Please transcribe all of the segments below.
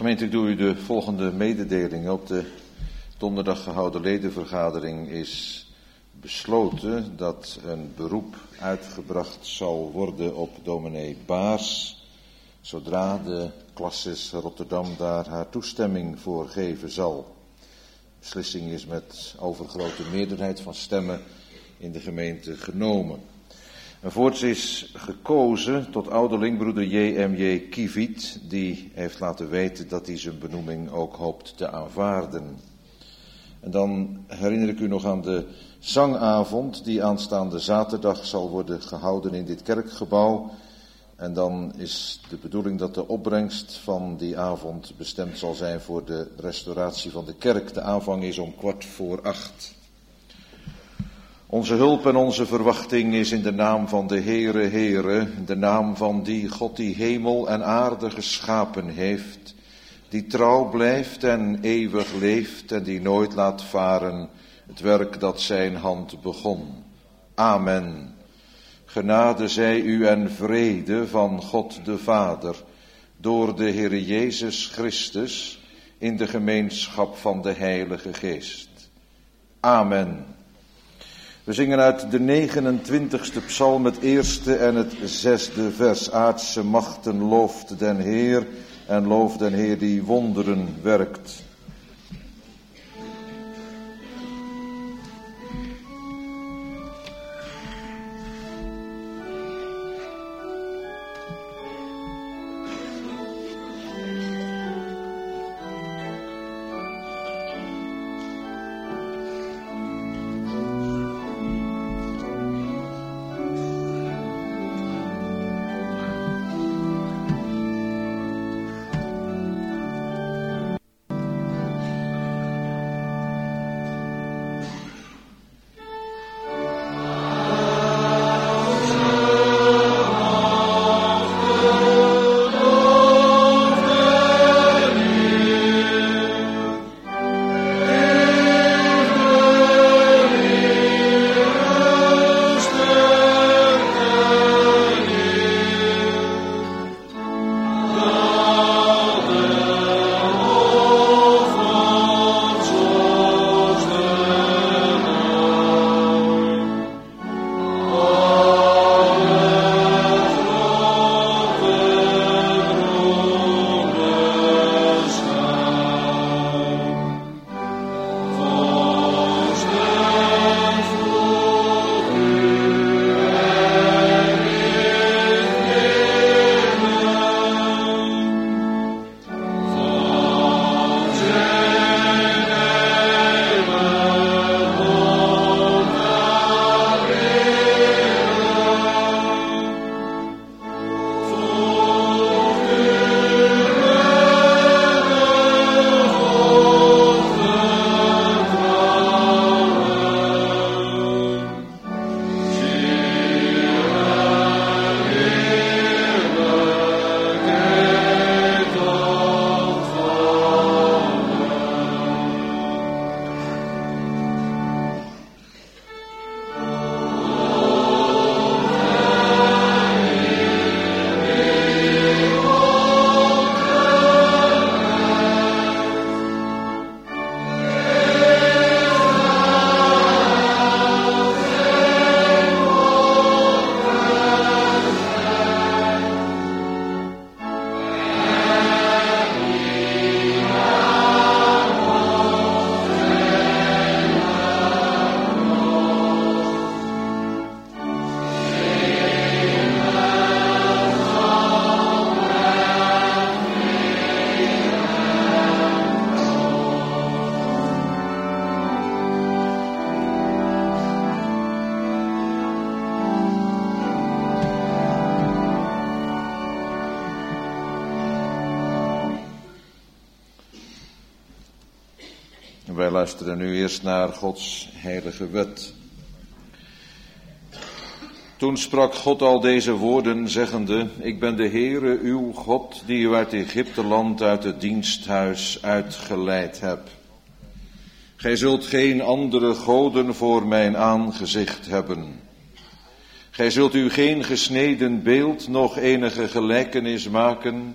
Gemeente, ik doe u de volgende mededeling. Op de donderdag gehouden ledenvergadering is besloten dat een beroep uitgebracht zal worden op dominee Baars, zodra de Classis Rotterdam daar haar toestemming voor geven zal. De beslissing is met overgrote meerderheid van stemmen in de gemeente genomen. En voorts is gekozen tot ouderling broeder J.M.J. Kieviet, die heeft laten weten dat hij zijn benoeming ook hoopt te aanvaarden. En dan herinner ik u nog aan de zangavond die aanstaande zaterdag zal worden gehouden in dit kerkgebouw. En dan is de bedoeling dat de opbrengst van die avond bestemd zal zijn voor de restauratie van de kerk. De aanvang is om 7:15. Onze hulp en onze verwachting is in de naam van de Heere, in de naam van die God die hemel en aarde geschapen heeft, die trouw blijft en eeuwig leeft en die nooit laat varen het werk dat zijn hand begon. Amen. Genade zij u en vrede van God de Vader, door de Heere Jezus Christus, in de gemeenschap van de Heilige Geest. Amen. We zingen uit de 29ste psalm het eerste en het 6e vers. Aardse machten looft den Heer en looft den Heer die wonderen werkt. Wij luisteren nu eerst naar Gods heilige wet. Toen sprak God al deze woorden, zeggende: Ik ben de Heere, uw God, die u uit Egypteland, uit het diensthuis uitgeleid heb. Gij zult geen andere goden voor mijn aangezicht hebben. Gij zult u geen gesneden beeld, noch enige gelijkenis maken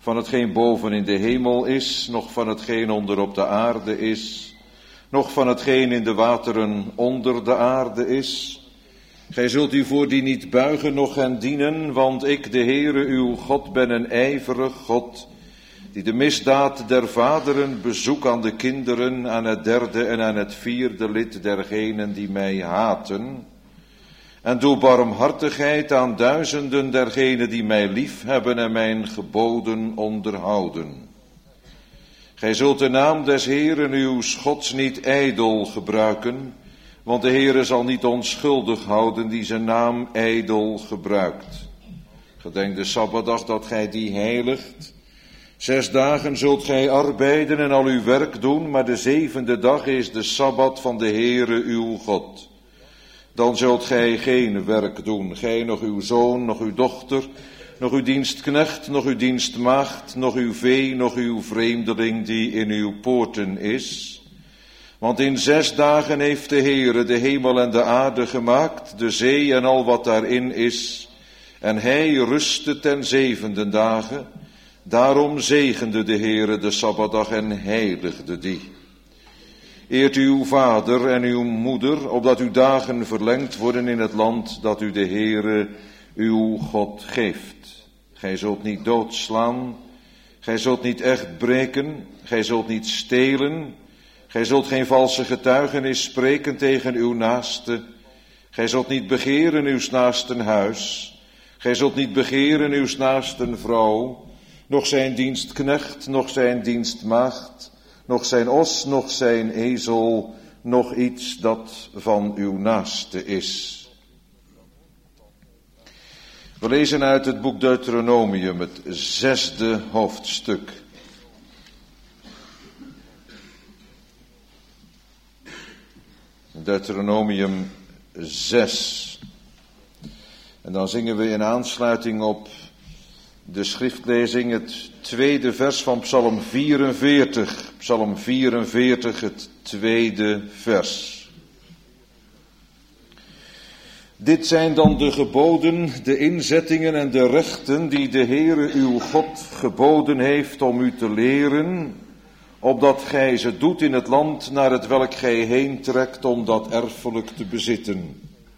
van hetgeen boven in de hemel is, noch van hetgeen onder op de aarde is, noch van hetgeen in de wateren onder de aarde is. Gij zult u voor die niet buigen, noch hen dienen, want ik, de Heere uw God, ben een ijverig God, die de misdaad der vaderen bezoek aan de kinderen, aan het derde en aan het vierde lid dergenen die mij haten. En doe barmhartigheid aan duizenden dergenen die mij lief hebben en mijn geboden onderhouden. Gij zult de naam des Heeren uw Gods niet ijdel gebruiken, want de Heere zal niet onschuldig houden die zijn naam ijdel gebruikt. Gedenk de Sabbatdag dat gij die heiligt. 6 dagen zult gij arbeiden en al uw werk doen, maar de 7e dag is de Sabbat van de Heere uw God. Dan zult gij geen werk doen, gij, nog uw zoon, nog uw dochter, nog uw dienstknecht, nog uw dienstmaagd, nog uw vee, nog uw vreemdeling die in uw poorten is. Want in 6 dagen heeft de Heere de hemel en de aarde gemaakt, de zee en al wat daarin is. En hij rustte ten 7e dagen. Daarom zegende de Heere de Sabbatdag en heiligde die. Eert uw vader en uw moeder, opdat uw dagen verlengd worden in het land dat u de Heere uw God geeft. Gij zult niet doodslaan, gij zult niet echt breken, gij zult niet stelen, gij zult geen valse getuigenis spreken tegen uw naaste, gij zult niet begeren uws naasten huis, gij zult niet begeren uws naasten vrouw, noch zijn dienstknecht, noch zijn dienstmaagd, noch zijn os, noch zijn ezel, noch iets dat van uw naaste is. We lezen uit het boek Deuteronomium, het 6e hoofdstuk. Deuteronomium 6. En dan zingen we in aansluiting op de schriftlezing het 2e vers van Psalm 44. Psalm 44, het 2e vers. Dit zijn dan de geboden, de inzettingen en de rechten die de Heere uw God geboden heeft om u te leren, opdat gij ze doet in het land naar het welk gij heen trekt om dat erfelijk te bezitten.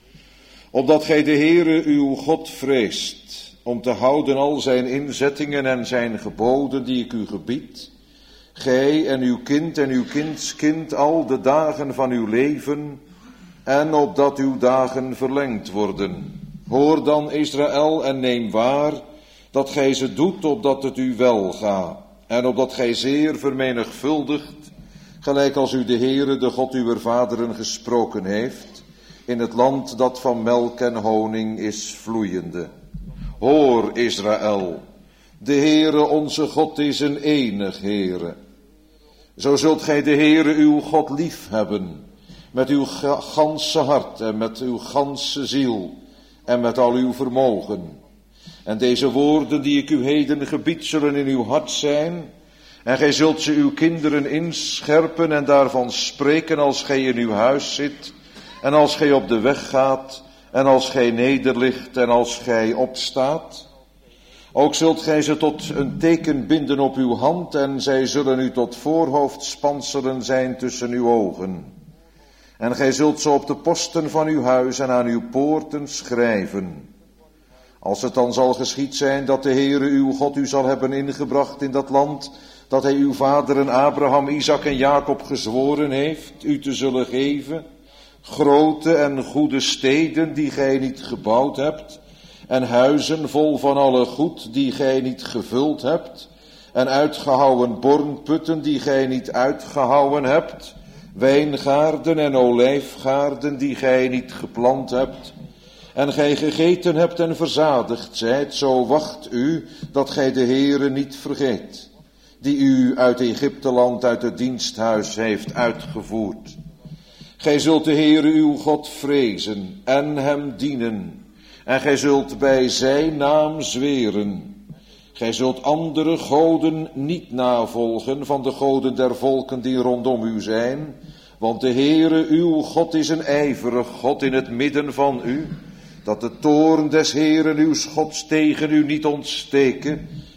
Opdat gij de Heere uw God vreest, om te houden al zijn inzettingen en zijn geboden die ik u gebied, gij en uw kindskind al de dagen van uw leven, en opdat uw dagen verlengd worden. Hoor dan Israël en neem waar dat gij ze doet, opdat het u wel gaat, en opdat gij zeer vermenigvuldigt, gelijk als u de Heere, de God uwer vaderen, gesproken heeft, in het land dat van melk en honing is vloeiende. Hoor Israël, de Heere onze God is een enig Heere. Zo zult gij de Heere uw God lief hebben, met uw ganse hart en met uw ganse ziel en met al uw vermogen. En deze woorden die ik u heden gebied zullen in uw hart zijn, en gij zult ze uw kinderen inscherpen en daarvan spreken als gij in uw huis zit, en als gij op de weg gaat, en als gij nederligt en als gij opstaat. Ook zult gij ze tot een teken binden op uw hand, en zij zullen u tot voorhoofdspanselen zijn tussen uw ogen. En gij zult ze op de posten van uw huis en aan uw poorten schrijven. Als het dan zal geschied zijn dat de Heere uw God u zal hebben ingebracht in dat land, dat hij uw vaderen Abraham, Isaac en Jacob gezworen heeft u te zullen geven, grote en goede steden die gij niet gebouwd hebt, en huizen vol van alle goed die gij niet gevuld hebt, en uitgehouwen bornputten die gij niet uitgehouwen hebt, wijngaarden en olijfgaarden die gij niet geplant hebt, en gij gegeten hebt en verzadigd zijt, zo wacht u dat gij de Heere niet vergeet, die u uit Egypteland, uit het diensthuis heeft uitgevoerd. Gij zult de Heere uw God vrezen en hem dienen, en gij zult bij zijn naam zweren. Gij zult andere goden niet navolgen van de goden der volken die rondom u zijn, want de Heere uw God is een ijverig God in het midden van u, dat de toorn des Heeren uws Gods tegen u niet ontsteke,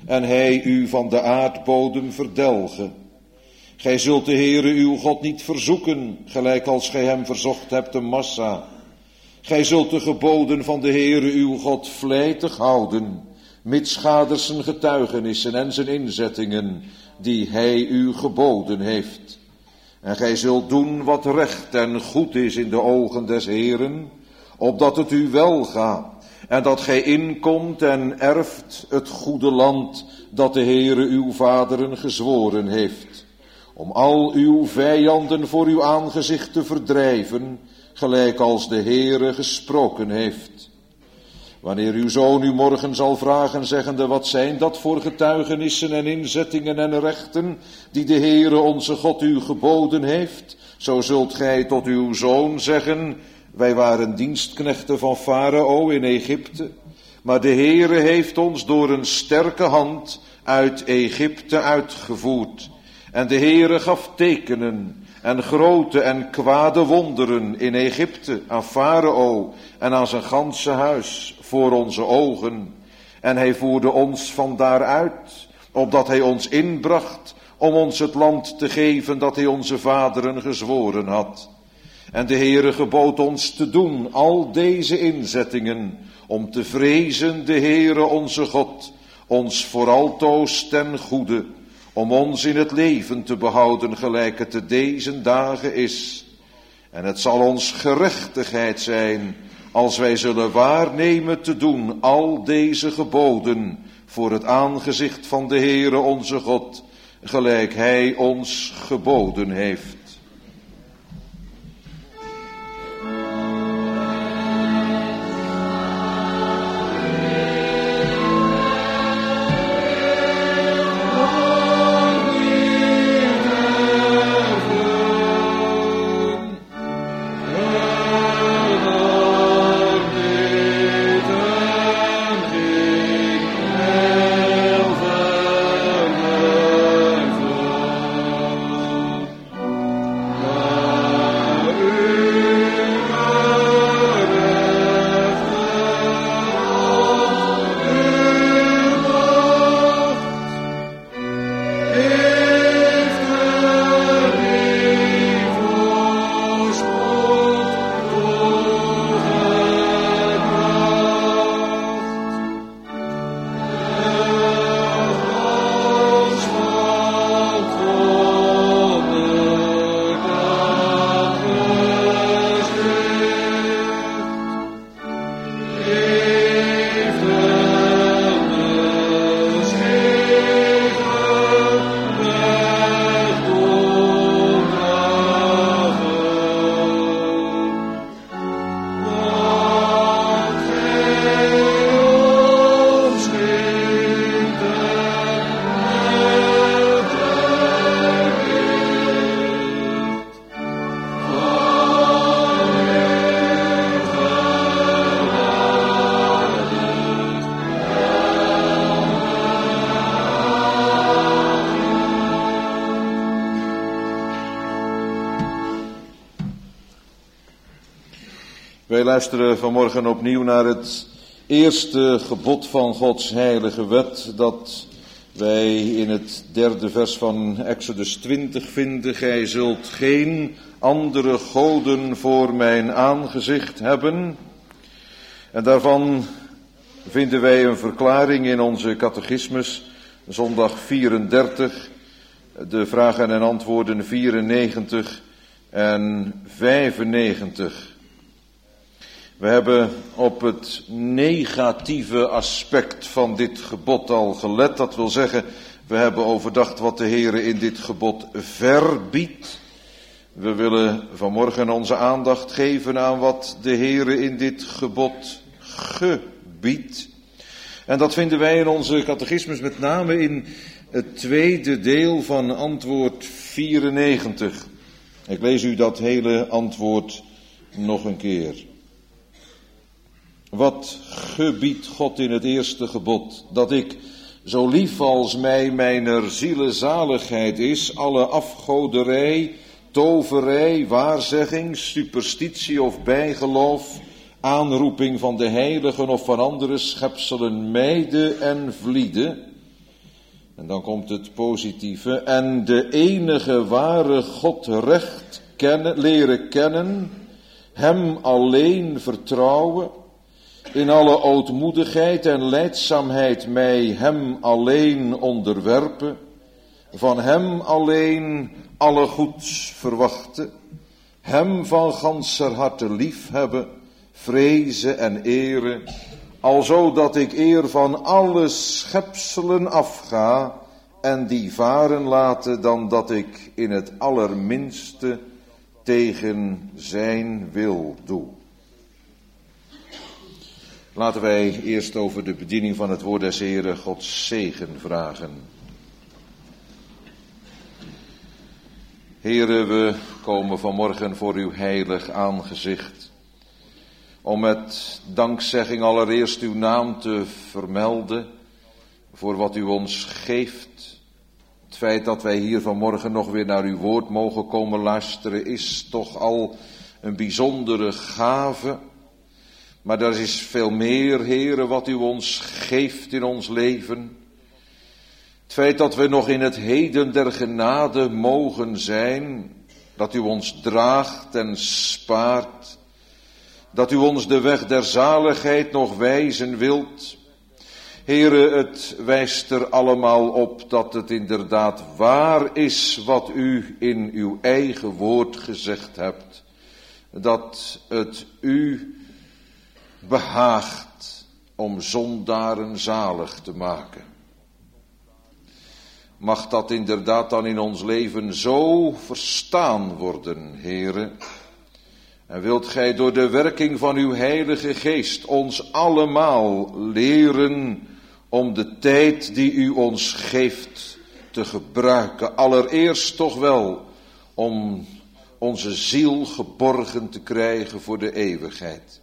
en hij u van de aardbodem verdelgen. Gij zult de Heere uw God niet verzoeken, gelijk als gij hem verzocht hebt te Massa. Gij zult de geboden van de Heere uw God vlijtig houden, mitsgaders zijn getuigenissen en zijn inzettingen, die hij u geboden heeft. En gij zult doen wat recht en goed is in de ogen des Heeren, opdat het u welgaat, en dat gij inkomt en erft het goede land dat de Heere uw vaderen gezworen heeft, om al uw vijanden voor uw aangezicht te verdrijven, gelijk als de Heere gesproken heeft. Wanneer uw zoon u morgen zal vragen, zeggende, wat zijn dat voor getuigenissen en inzettingen en rechten, die de Heere onze God u geboden heeft, zo zult gij tot uw zoon zeggen, wij waren dienstknechten van Farao in Egypte, maar de Heere heeft ons door een sterke hand uit Egypte uitgevoerd. En de Heere gaf tekenen en grote en kwade wonderen in Egypte aan Farao en aan zijn ganse huis voor onze ogen. En hij voerde ons van daaruit, opdat hij ons inbracht om ons het land te geven dat hij onze vaderen gezworen had. En de Heere gebood ons te doen al deze inzettingen, om te vrezen de Heere onze God, ons vooraltoos ten goede, om ons in het leven te behouden gelijk het te deze dagen is. En het zal ons gerechtigheid zijn, als wij zullen waarnemen te doen al deze geboden, voor het aangezicht van de Heere onze God, gelijk hij ons geboden heeft. Wij luisteren vanmorgen opnieuw naar het eerste gebod van Gods heilige wet, dat wij in het 3e vers van Exodus 20 vinden. Gij zult geen andere goden voor mijn aangezicht hebben. En daarvan vinden wij een verklaring in onze catechismus, zondag 34, de vragen en antwoorden 94 en 95. We hebben op het negatieve aspect van dit gebod al gelet. Dat wil zeggen, we hebben overdacht wat de Heere in dit gebod verbiedt. We willen vanmorgen onze aandacht geven aan wat de Heere in dit gebod gebiedt. En dat vinden wij in onze catechismus met name in het tweede deel van antwoord 94. Ik lees u dat hele antwoord nog een keer. Wat gebiedt God in het eerste gebod? Dat ik, zo lief als mij mijner ziele zaligheid is, alle afgoderij, toverij, waarzegging, superstitie of bijgeloof, aanroeping van de heiligen of van andere schepselen mijde en vliede, En dan komt het positieve. En de enige ware God recht leren kennen, hem alleen vertrouwen, in alle ootmoedigheid en lijdzaamheid mij hem alleen onderwerpen, van hem alleen alle goeds verwachten, hem van ganser harte lief hebben, vrezen en eren, alzo dat ik eer van alle schepselen afga en die varen laten dan dat ik in het allerminste tegen zijn wil doe. Laten wij eerst over de bediening van het woord des Heren Gods zegen vragen. Here, we komen vanmorgen voor uw heilig aangezicht, om met dankzegging allereerst uw naam te vermelden voor wat u ons geeft. Het feit dat wij hier vanmorgen nog weer naar uw woord mogen komen luisteren is toch al een bijzondere gave. Maar er is veel meer, Heere, wat u ons geeft in ons leven. Het feit dat we nog in het heden der genade mogen zijn, dat u ons draagt en spaart, dat u ons de weg der zaligheid nog wijzen wilt. Heere, het wijst er allemaal op dat het inderdaad waar is wat u in uw eigen woord gezegd hebt. Dat het u behaagt om zondaren zalig te maken. Mag dat inderdaad dan in ons leven zo verstaan worden, Heere. En wilt gij door de werking van uw Heilige Geest ons allemaal leren om de tijd die u ons geeft te gebruiken. Allereerst toch wel om onze ziel geborgen te krijgen voor de eeuwigheid.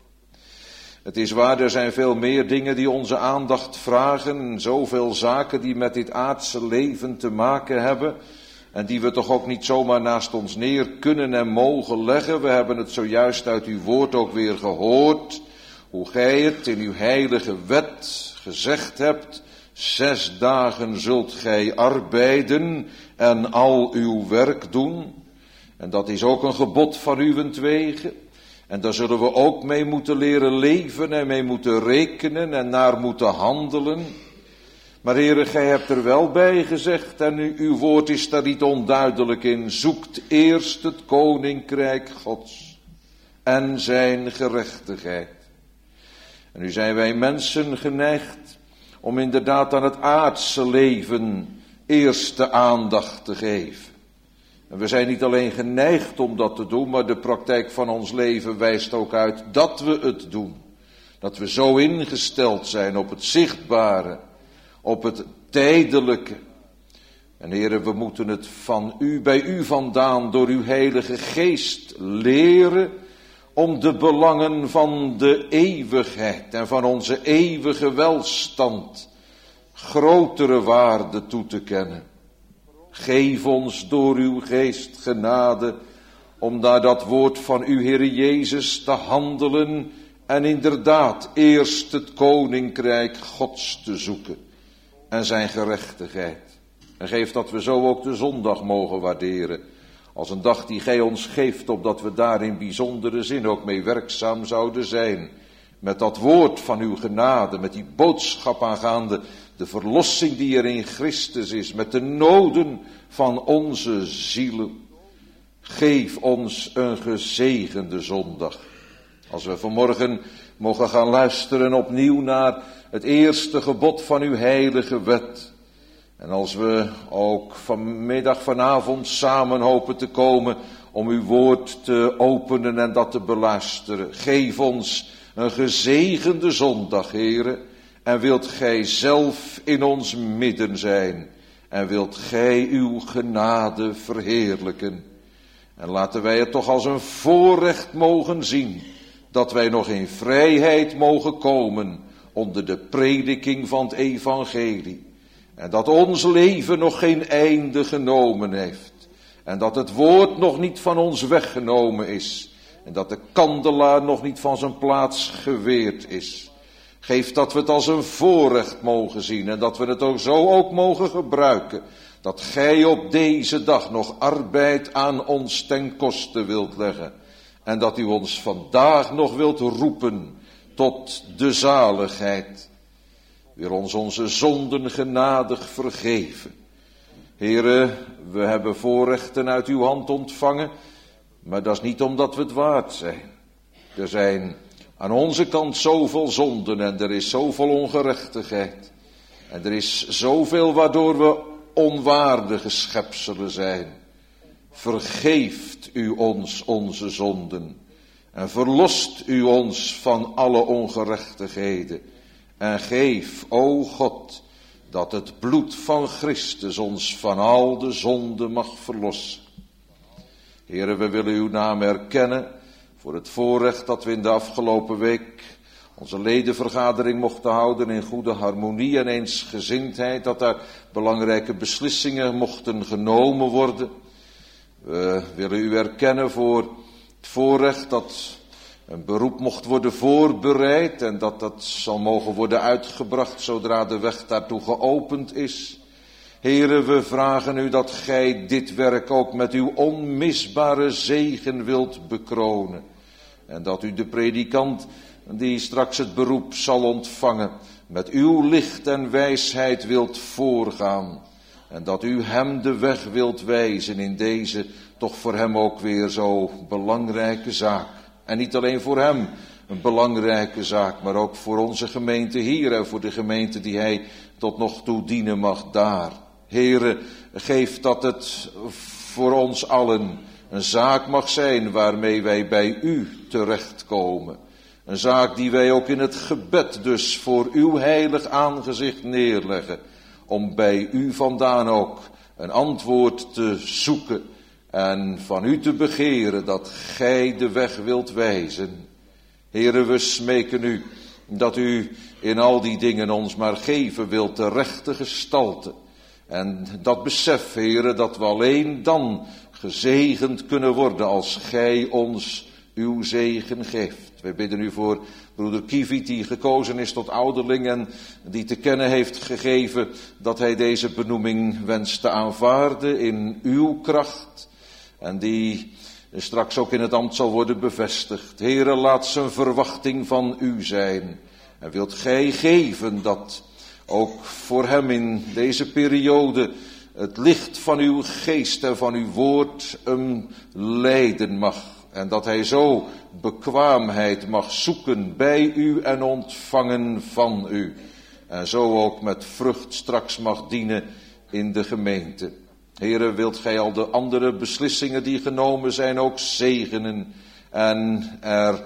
Het is waar, er zijn veel meer dingen die onze aandacht vragen. Zoveel zaken die met dit aardse leven te maken hebben. En die we toch ook niet zomaar naast ons neer kunnen en mogen leggen. We hebben het zojuist uit uw woord ook weer gehoord. Hoe gij het in uw heilige wet gezegd hebt. 6 dagen zult gij arbeiden en al uw werk doen. En dat is ook een gebod van uwentwege. En daar zullen we ook mee moeten leren leven en mee moeten rekenen en naar moeten handelen. Maar Heere, gij hebt er wel bij gezegd en uw woord is daar niet onduidelijk in. Zoekt eerst het koninkrijk Gods en zijn gerechtigheid. En nu zijn wij mensen geneigd om inderdaad aan het aardse leven eerst de aandacht te geven. En we zijn niet alleen geneigd om dat te doen, maar de praktijk van ons leven wijst ook uit dat we het doen. Dat we zo ingesteld zijn op het zichtbare, op het tijdelijke. En Heere, we moeten het van u, bij u vandaan, door uw Heilige Geest leren om de belangen van de eeuwigheid en van onze eeuwige welstand grotere waarde toe te kennen. Geef ons door uw geest genade om naar dat woord van uw Heere Jezus te handelen en inderdaad eerst het koninkrijk Gods te zoeken en zijn gerechtigheid. En geef dat we zo ook de zondag mogen waarderen als een dag die gij ons geeft, opdat we daar in bijzondere zin ook mee werkzaam zouden zijn. Met dat woord van uw genade, met die boodschap aangaande de verlossing die er in Christus is, met de noden van onze zielen. Geef ons een gezegende zondag. Als we vanmorgen mogen gaan luisteren opnieuw naar het eerste gebod van uw heilige wet. En als we ook vanavond samen hopen te komen om uw woord te openen en dat te beluisteren. Geef ons een gezegende zondag, Heere. En wilt gij zelf in ons midden zijn. En wilt gij uw genade verheerlijken. En laten wij het toch als een voorrecht mogen zien. Dat wij nog in vrijheid mogen komen onder de prediking van het evangelie. En dat ons leven nog geen einde genomen heeft. En dat het woord nog niet van ons weggenomen is. En dat de kandelaar nog niet van zijn plaats geweerd is. Geef dat we het als een voorrecht mogen zien en dat we het ook zo ook mogen gebruiken. Dat gij op deze dag nog arbeid aan ons ten koste wilt leggen. En dat u ons vandaag nog wilt roepen tot de zaligheid. Wil ons onze zonden genadig vergeven. Heere, we hebben voorrechten uit uw hand ontvangen, maar dat is niet omdat we het waard zijn. Er zijn aan onze kant zoveel zonden en er is zoveel ongerechtigheid. En er is zoveel waardoor we onwaardige schepselen zijn. Vergeeft u ons onze zonden en verlost u ons van alle ongerechtigheden. En geef, o God, dat het bloed van Christus ons van al de zonden mag verlossen. Heere, we willen uw naam erkennen voor het voorrecht dat we in de afgelopen week onze ledenvergadering mochten houden in goede harmonie en eensgezindheid, dat daar belangrijke beslissingen mochten genomen worden. We willen u erkennen voor het voorrecht dat een beroep mocht worden voorbereid en dat dat zal mogen worden uitgebracht zodra de weg daartoe geopend is. Heere, we vragen u dat gij dit werk ook met uw onmisbare zegen wilt bekronen. En dat u de predikant die straks het beroep zal ontvangen, met uw licht en wijsheid wilt voorgaan. En dat u hem de weg wilt wijzen in deze toch voor hem ook weer zo belangrijke zaak. En niet alleen voor hem een belangrijke zaak, maar ook voor onze gemeente hier en voor de gemeente die hij tot nog toe dienen mag daar. Heere, geef dat het voor ons allen een zaak mag zijn waarmee wij bij u terechtkomen. Een zaak die wij ook in het gebed dus voor uw heilig aangezicht neerleggen. Om bij u vandaan ook een antwoord te zoeken en van u te begeren dat gij de weg wilt wijzen. Heere, we smeken u dat u in al die dingen ons maar geven wilt de rechte gestalte. En dat besef, Heere, dat we alleen dan gezegend kunnen worden als gij ons uw zegen geeft. Wij bidden u voor broeder Kiviet die gekozen is tot ouderling en die te kennen heeft gegeven dat hij deze benoeming wenst te aanvaarden in uw kracht. En die straks ook in het ambt zal worden bevestigd. Heere, laat zijn verwachting van u zijn. En wilt gij geven dat ook voor hem in deze periode het licht van uw geest en van uw woord hem leiden mag. En dat hij zo bekwaamheid mag zoeken bij u en ontvangen van u. En zo ook met vrucht straks mag dienen in de gemeente. Heere, wilt gij al de andere beslissingen die genomen zijn ook zegenen. En er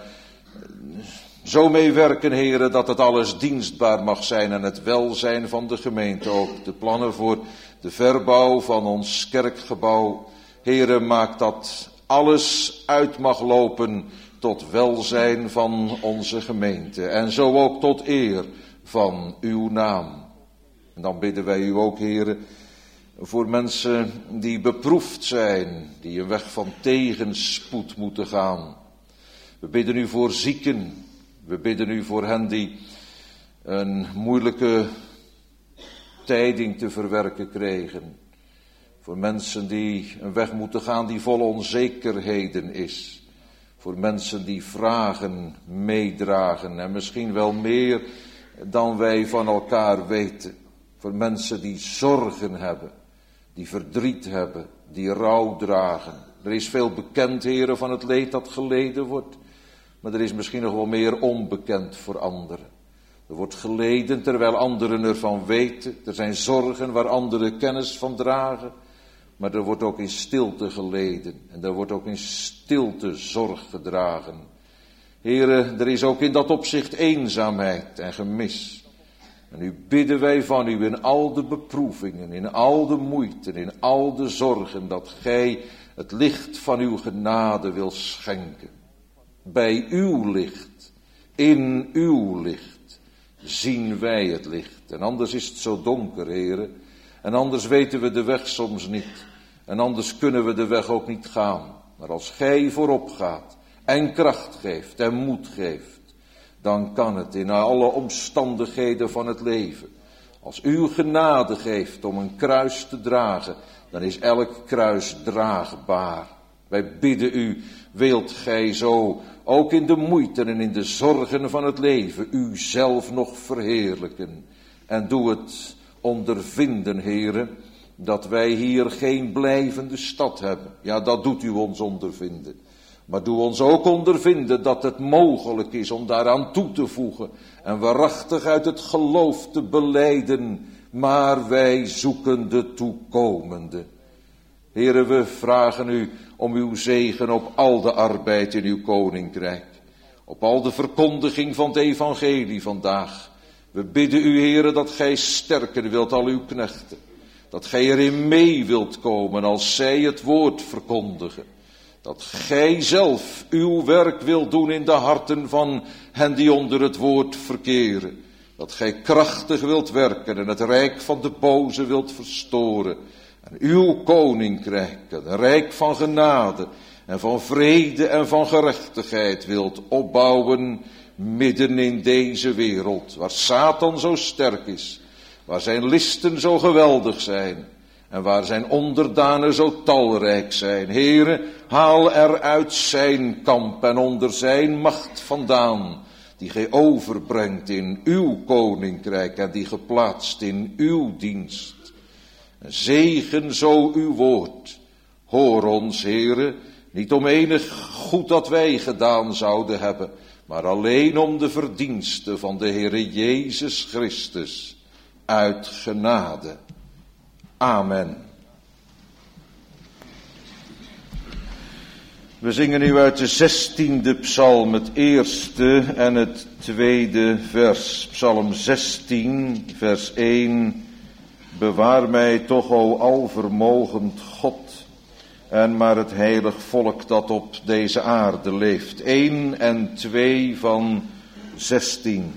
zo mee werken, Heere, dat het alles dienstbaar mag zijn en het welzijn van de gemeente. Ook de plannen voor de verbouw van ons kerkgebouw. Heere, maak dat alles uit mag lopen tot welzijn van onze gemeente. En zo ook tot eer van uw naam. En dan bidden wij u ook, Heere, voor mensen die beproefd zijn, die een weg van tegenspoed moeten gaan. We bidden u voor zieken. We bidden u voor hen die een moeilijke tijding te verwerken kregen. Voor mensen die een weg moeten gaan die vol onzekerheden is. Voor mensen die vragen meedragen en misschien wel meer dan wij van elkaar weten. Voor mensen die zorgen hebben, die verdriet hebben, die rouw dragen. Er is veel bekend, Heere, van het leed dat geleden wordt. Maar er is misschien nog wel meer onbekend voor anderen. Er wordt geleden terwijl anderen ervan weten. Er zijn zorgen waar anderen kennis van dragen. Maar er wordt ook in stilte geleden. En er wordt ook in stilte zorg gedragen. Heere, er is ook in dat opzicht eenzaamheid en gemis. En nu bidden wij van u in al de beproevingen, in al de moeite, in al de zorgen, dat gij het licht van uw genade wil schenken. Bij uw licht, in uw licht, zien wij het licht. En anders is het zo donker, Heere. En anders weten we de weg soms niet. En anders kunnen we de weg ook niet gaan. Maar als gij voorop gaat en kracht geeft en moed geeft, dan kan het in alle omstandigheden van het leven. Als u genade geeft om een kruis te dragen, dan is elk kruis draagbaar. Wij bidden u, wilt gij zo, ook in de moeite en in de zorgen van het leven, u zelf nog verheerlijken. En doe het ondervinden, Heere, dat wij hier geen blijvende stad hebben. Ja, dat doet u ons ondervinden. Maar doe ons ook ondervinden dat het mogelijk is om daaraan toe te voegen en waarachtig uit het geloof te belijden, maar wij zoeken de toekomende. Heere, we vragen u om uw zegen op al de arbeid in uw koninkrijk, op al de verkondiging van het evangelie vandaag. We bidden u, Heere, dat gij sterken wilt al uw knechten, dat gij erin mee wilt komen als zij het woord verkondigen. Dat gij zelf uw werk wilt doen in de harten van hen die onder het woord verkeren. Dat gij krachtig wilt werken en het rijk van de boze wilt verstoren. En uw koninkrijk, een rijk van genade en van vrede en van gerechtigheid wilt opbouwen midden in deze wereld. Waar Satan zo sterk is, waar zijn listen zo geweldig zijn. En waar zijn onderdanen zo talrijk zijn. Heere, haal er uit zijn kamp en onder zijn macht vandaan, die gij overbrengt in uw koninkrijk en die geplaatst in uw dienst. En zegen zo uw woord. Hoor ons, Heere, niet om enig goed dat wij gedaan zouden hebben, maar alleen om de verdiensten van de Heere Jezus Christus uit genade. Amen. We zingen nu uit de 16e psalm het eerste en het tweede vers. Psalm 16, vers 1. Bewaar mij toch, o alvermogend God, en maar het heilig volk dat op deze aarde leeft. 1 en 2 van 16.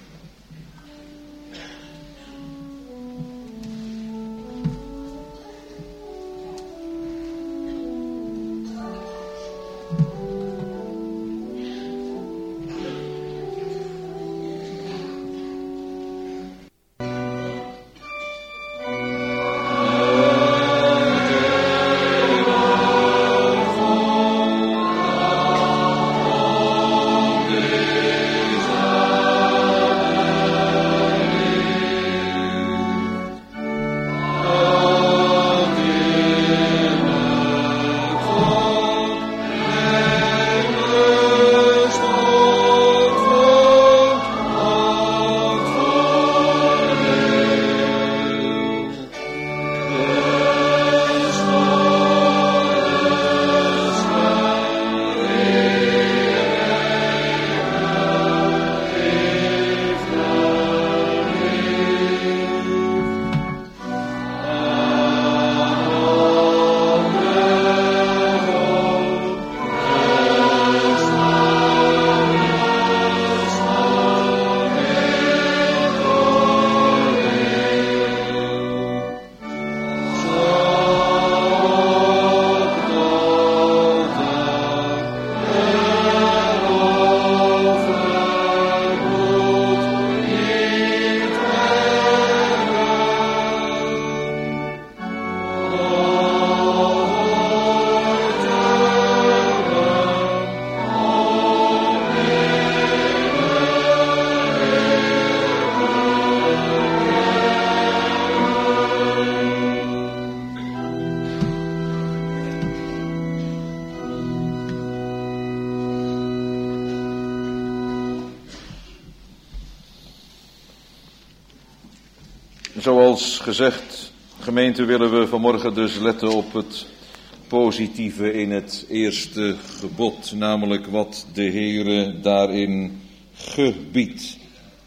Zoals gezegd, gemeente, willen we vanmorgen dus letten op het positieve in het eerste gebod, namelijk wat de Heere daarin gebiedt.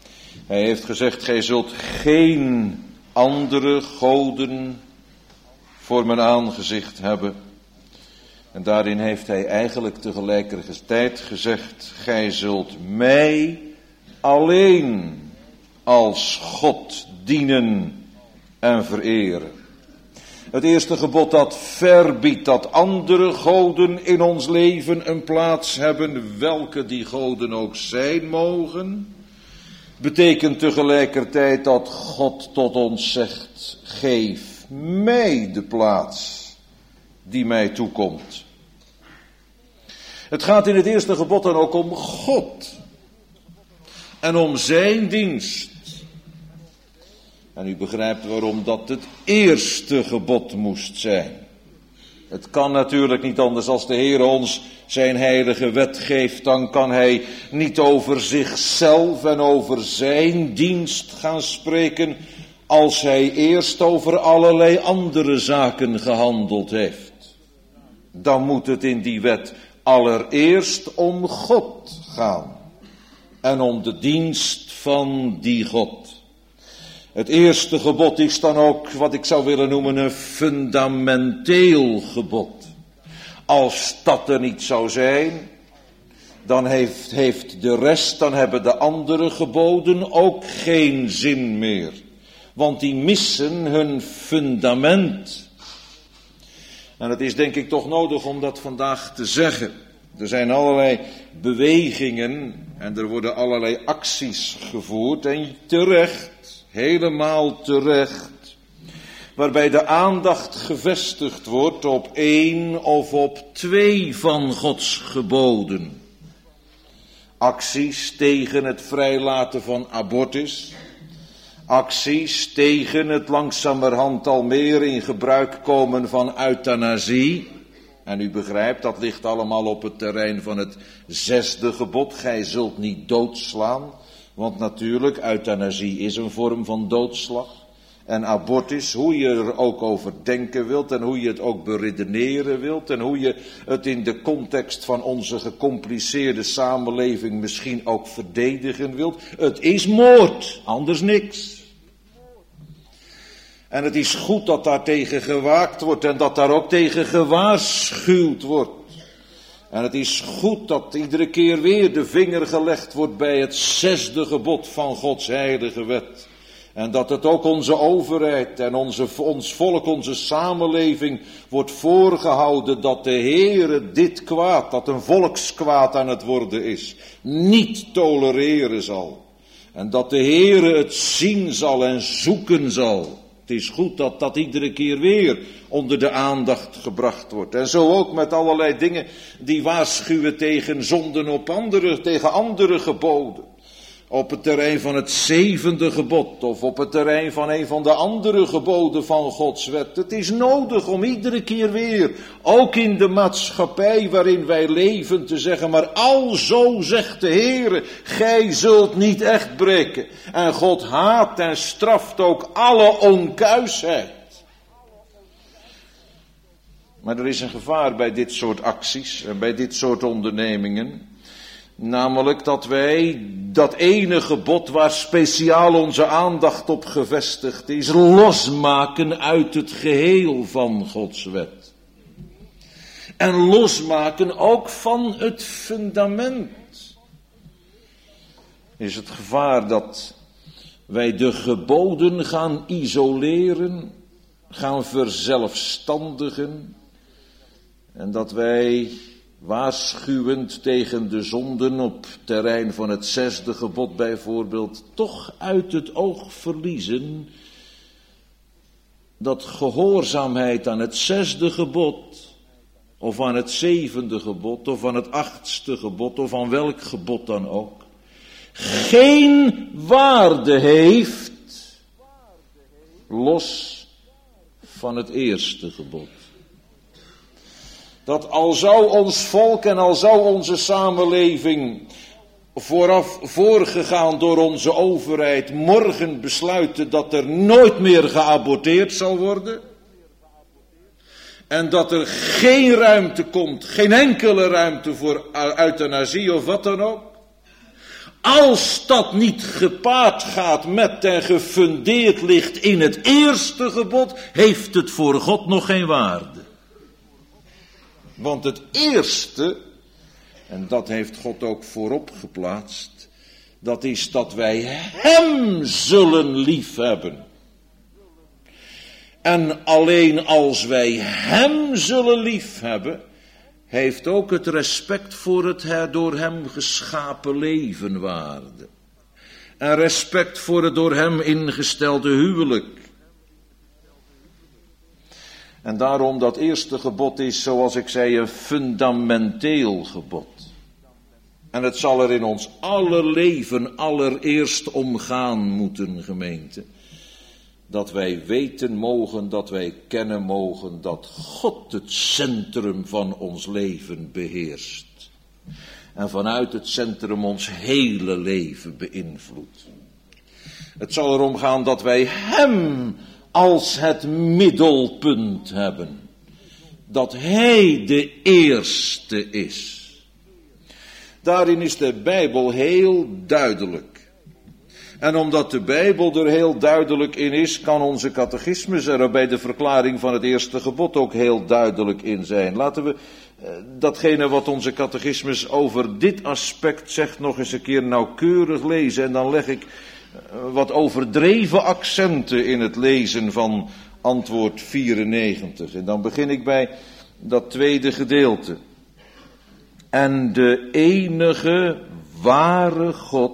Hij heeft gezegd, gij zult geen andere goden voor mijn aangezicht hebben. En daarin heeft hij eigenlijk tegelijkertijd gezegd, gij zult mij alleen als God dienen en vereren. Het eerste gebod dat verbiedt dat andere goden in ons leven een plaats hebben, welke die goden ook zijn mogen, betekent tegelijkertijd dat God tot ons zegt, geef mij de plaats die mij toekomt. Het gaat in het eerste gebod dan ook om God en om zijn dienst. En u begrijpt waarom dat het eerste gebod moest zijn. Het kan natuurlijk niet anders als de Heer ons zijn heilige wet geeft, dan kan hij niet over zichzelf en over zijn dienst gaan spreken, als hij eerst over allerlei andere zaken gehandeld heeft. Dan moet het in die wet allereerst om God gaan en om de dienst van die God. Het eerste gebod is dan ook wat ik zou willen noemen een fundamenteel gebod. Als dat er niet zou zijn, dan heeft de rest, dan hebben de andere geboden ook geen zin meer. Want die missen hun fundament. En het is denk ik toch nodig om dat vandaag te zeggen. Er zijn allerlei bewegingen en er worden allerlei acties gevoerd en terecht, helemaal terecht, waarbij de aandacht gevestigd wordt op 1 of op 2 van Gods geboden. Acties tegen het vrijlaten van abortus, acties tegen het langzamerhand al meer in gebruik komen van euthanasie. En u begrijpt, dat ligt allemaal op het terrein van het 6e gebod. Gij zult niet doodslaan. Want natuurlijk, euthanasie is een vorm van doodslag. En abortus, hoe je er ook over denken wilt en hoe je het ook beredeneren wilt en hoe je het in de context van onze gecompliceerde samenleving misschien ook verdedigen wilt. Het is moord, anders niks. En het is goed dat daar tegen gewaakt wordt en dat daar ook tegen gewaarschuwd wordt. En het is goed dat iedere keer weer de vinger gelegd wordt bij het 6e gebod van Gods heilige wet. En dat het ook onze overheid en ons volk, onze samenleving wordt voorgehouden dat de Heere dit kwaad, dat een volkskwaad aan het worden is, niet tolereren zal. En dat de Heere het zien zal en zoeken zal. Het is goed dat dat iedere keer weer onder de aandacht gebracht wordt. En zo ook met allerlei dingen die waarschuwen tegen zonden op andere, tegen andere geboden. Op het terrein van het 7e gebod of op het terrein van een van de andere geboden van Gods wet. Het is nodig om iedere keer weer, ook in de maatschappij waarin wij leven, te zeggen, maar alzo zegt de Heere, gij zult niet echt breken. En God haat en straft ook alle onkuisheid. Maar er is een gevaar bij dit soort acties en bij dit soort ondernemingen. Namelijk dat wij dat ene gebod waar speciaal onze aandacht op gevestigd is, losmaken uit het geheel van Gods wet. En losmaken ook van het fundament. Is het gevaar dat wij de geboden gaan isoleren, gaan verzelfstandigen en dat wij waarschuwend tegen de zonden op terrein van het 6e gebod bijvoorbeeld, toch uit het oog verliezen dat gehoorzaamheid aan het 6e gebod, of aan het 7e gebod, of aan het 8e gebod, of aan welk gebod dan ook, geen waarde heeft los van het eerste gebod. Dat al zou ons volk en al zou onze samenleving voorgegaan door onze overheid morgen besluiten dat er nooit meer geaborteerd zal worden. En dat er geen ruimte komt, geen enkele ruimte voor euthanasie of wat dan ook. Als dat niet gepaard gaat met en gefundeerd ligt in het eerste gebod, heeft het voor God nog geen waarde. Want het eerste, en dat heeft God ook voorop geplaatst, dat is dat wij Hem zullen liefhebben. En alleen als wij hem zullen liefhebben, heeft ook het respect voor het door hem geschapen leven waarde. En respect voor het door hem ingestelde huwelijk. En daarom dat eerste gebod is, zoals ik zei, een fundamenteel gebod. En het zal er in ons aller leven allereerst om gaan moeten, gemeente. Dat wij weten mogen, dat wij kennen mogen, dat God het centrum van ons leven beheerst. En vanuit het centrum ons hele leven beïnvloedt. Het zal erom gaan dat wij hem als het middelpunt hebben. Dat hij de eerste is. Daarin is de Bijbel heel duidelijk. En omdat de Bijbel er heel duidelijk in is, kan onze catechismus er bij de verklaring van het eerste gebod ook heel duidelijk in zijn. Laten we datgene wat onze catechismus over dit aspect zegt nog eens een keer nauwkeurig lezen. En dan leg ik wat overdreven accenten in het lezen van antwoord 94. En dan begin ik bij dat tweede gedeelte. En de enige ware God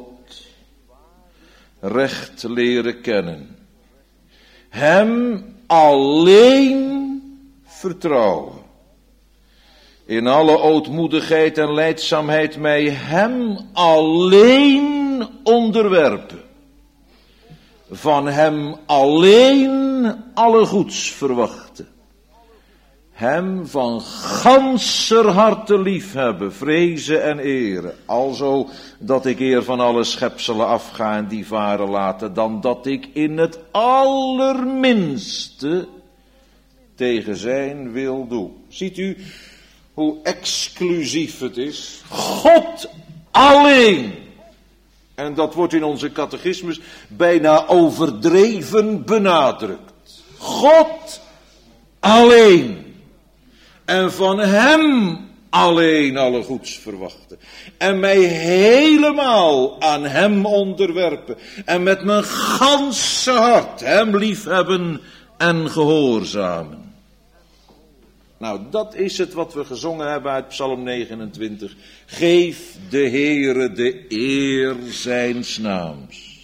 recht leren kennen. Hem alleen vertrouwen. In alle ootmoedigheid en lijdzaamheid mij hem alleen onderwerpen. Van hem alleen alle goeds verwachten. Hem van ganser harte liefhebben, vrezen en eren. Alzo dat ik eer van alle schepselen afga en die varen laten, dan dat ik in het allerminste tegen zijn wil doe. Ziet u hoe exclusief het is? God alleen. En dat wordt in onze catechismus bijna overdreven benadrukt. God alleen. En van hem alleen alle goeds verwachten. En mij helemaal aan hem onderwerpen. En met mijn ganse hart hem liefhebben en gehoorzamen. Nou, dat is het wat we gezongen hebben uit Psalm 29. Geef de Heere de eer zijns naams.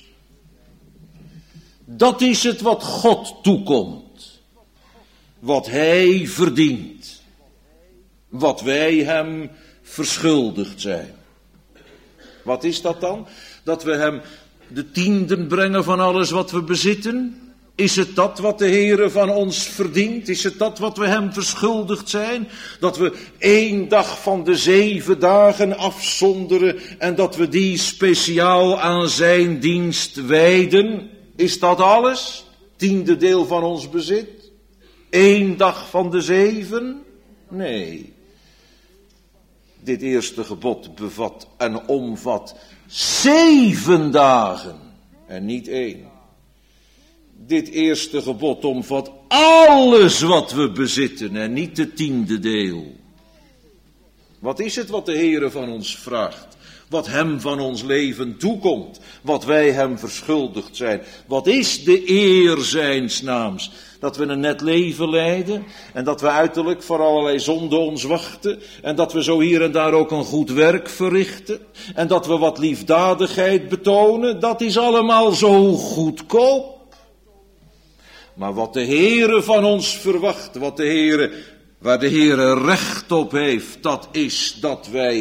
Dat is het wat God toekomt. Wat hij verdient. Wat wij hem verschuldigd zijn. Wat is dat dan? Dat we hem de tienden brengen van alles wat we bezitten? Is het dat wat de Heere van ons verdient? Is het dat wat we hem verschuldigd zijn? Dat we 1 dag van de 7 dagen afzonderen en dat we die speciaal aan zijn dienst wijden? Is dat alles? 10e deel van ons bezit? 1 dag van de 7? Nee. Dit eerste gebod bevat en omvat 7 dagen en niet 1. Dit eerste gebod omvat alles wat we bezitten en niet de 10e deel. Wat is het wat de Heere van ons vraagt? Wat hem van ons leven toekomt? Wat wij hem verschuldigd zijn? Wat is de eer zijns naams? Dat we een net leven leiden en dat we uiterlijk voor allerlei zonden ons wachten en dat we zo hier en daar ook een goed werk verrichten en dat we wat liefdadigheid betonen, dat is allemaal zo goedkoop. Maar wat de Heere van ons verwacht, waar de Heere recht op heeft, dat is dat wij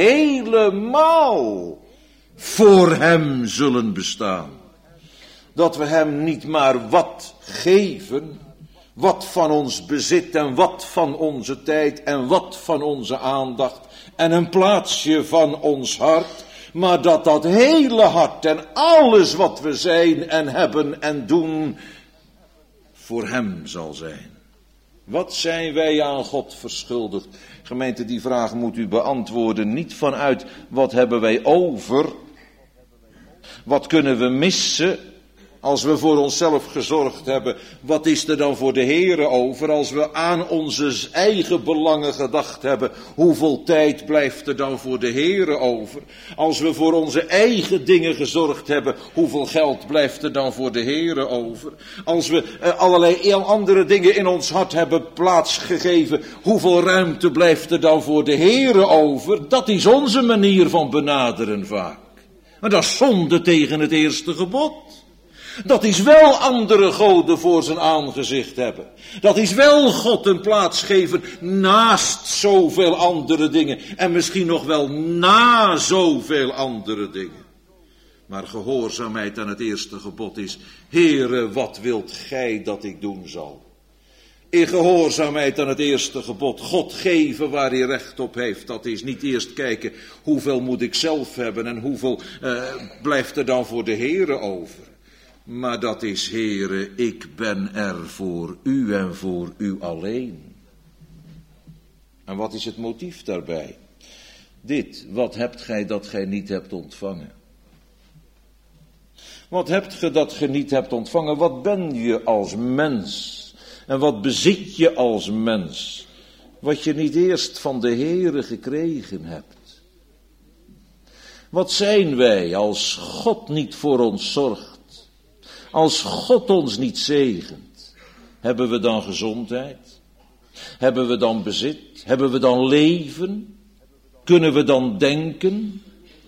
helemaal voor hem zullen bestaan. Dat we hem niet maar wat geven, wat van ons bezit en wat van onze tijd en wat van onze aandacht en een plaatsje van ons hart, maar dat dat hele hart en alles wat we zijn en hebben en doen voor hem zal zijn. Wat zijn wij aan God verschuldigd? Gemeente, die vraag moet u beantwoorden niet vanuit wat hebben wij over, wat kunnen we missen Als we voor onszelf gezorgd hebben, wat is er dan voor de Heere over? Als we aan onze eigen belangen gedacht hebben, hoeveel tijd blijft er dan voor de Heere over? Als we voor onze eigen dingen gezorgd hebben, hoeveel geld blijft er dan voor de Heere over? Als we allerlei andere dingen in ons hart hebben plaatsgegeven, hoeveel ruimte blijft er dan voor de Heere over? Dat is onze manier van benaderen vaak. Maar dat is zonde tegen het eerste gebod. Dat is wel andere goden voor zijn aangezicht hebben. Dat is wel God een plaats geven naast zoveel andere dingen. En misschien nog wel na zoveel andere dingen. Maar gehoorzaamheid aan het eerste gebod is: Heere, wat wilt gij dat ik doen zal? In gehoorzaamheid aan het eerste gebod, God geven waar hij recht op heeft. Dat is niet eerst kijken, hoeveel moet ik zelf hebben en hoeveel blijft er dan voor de Heere over. Maar dat is: Heere, ik ben er voor u en voor u alleen. En wat is het motief daarbij? Dit: wat hebt gij dat gij niet hebt ontvangen? Wat hebt ge dat ge niet hebt ontvangen? Wat ben je als mens? En wat bezit je als mens? Wat je niet eerst van de Heere gekregen hebt. Wat zijn wij als God niet voor ons zorgt? Als God ons niet zegent? Hebben we dan gezondheid? Hebben we dan bezit? Hebben we dan leven? Kunnen we dan denken?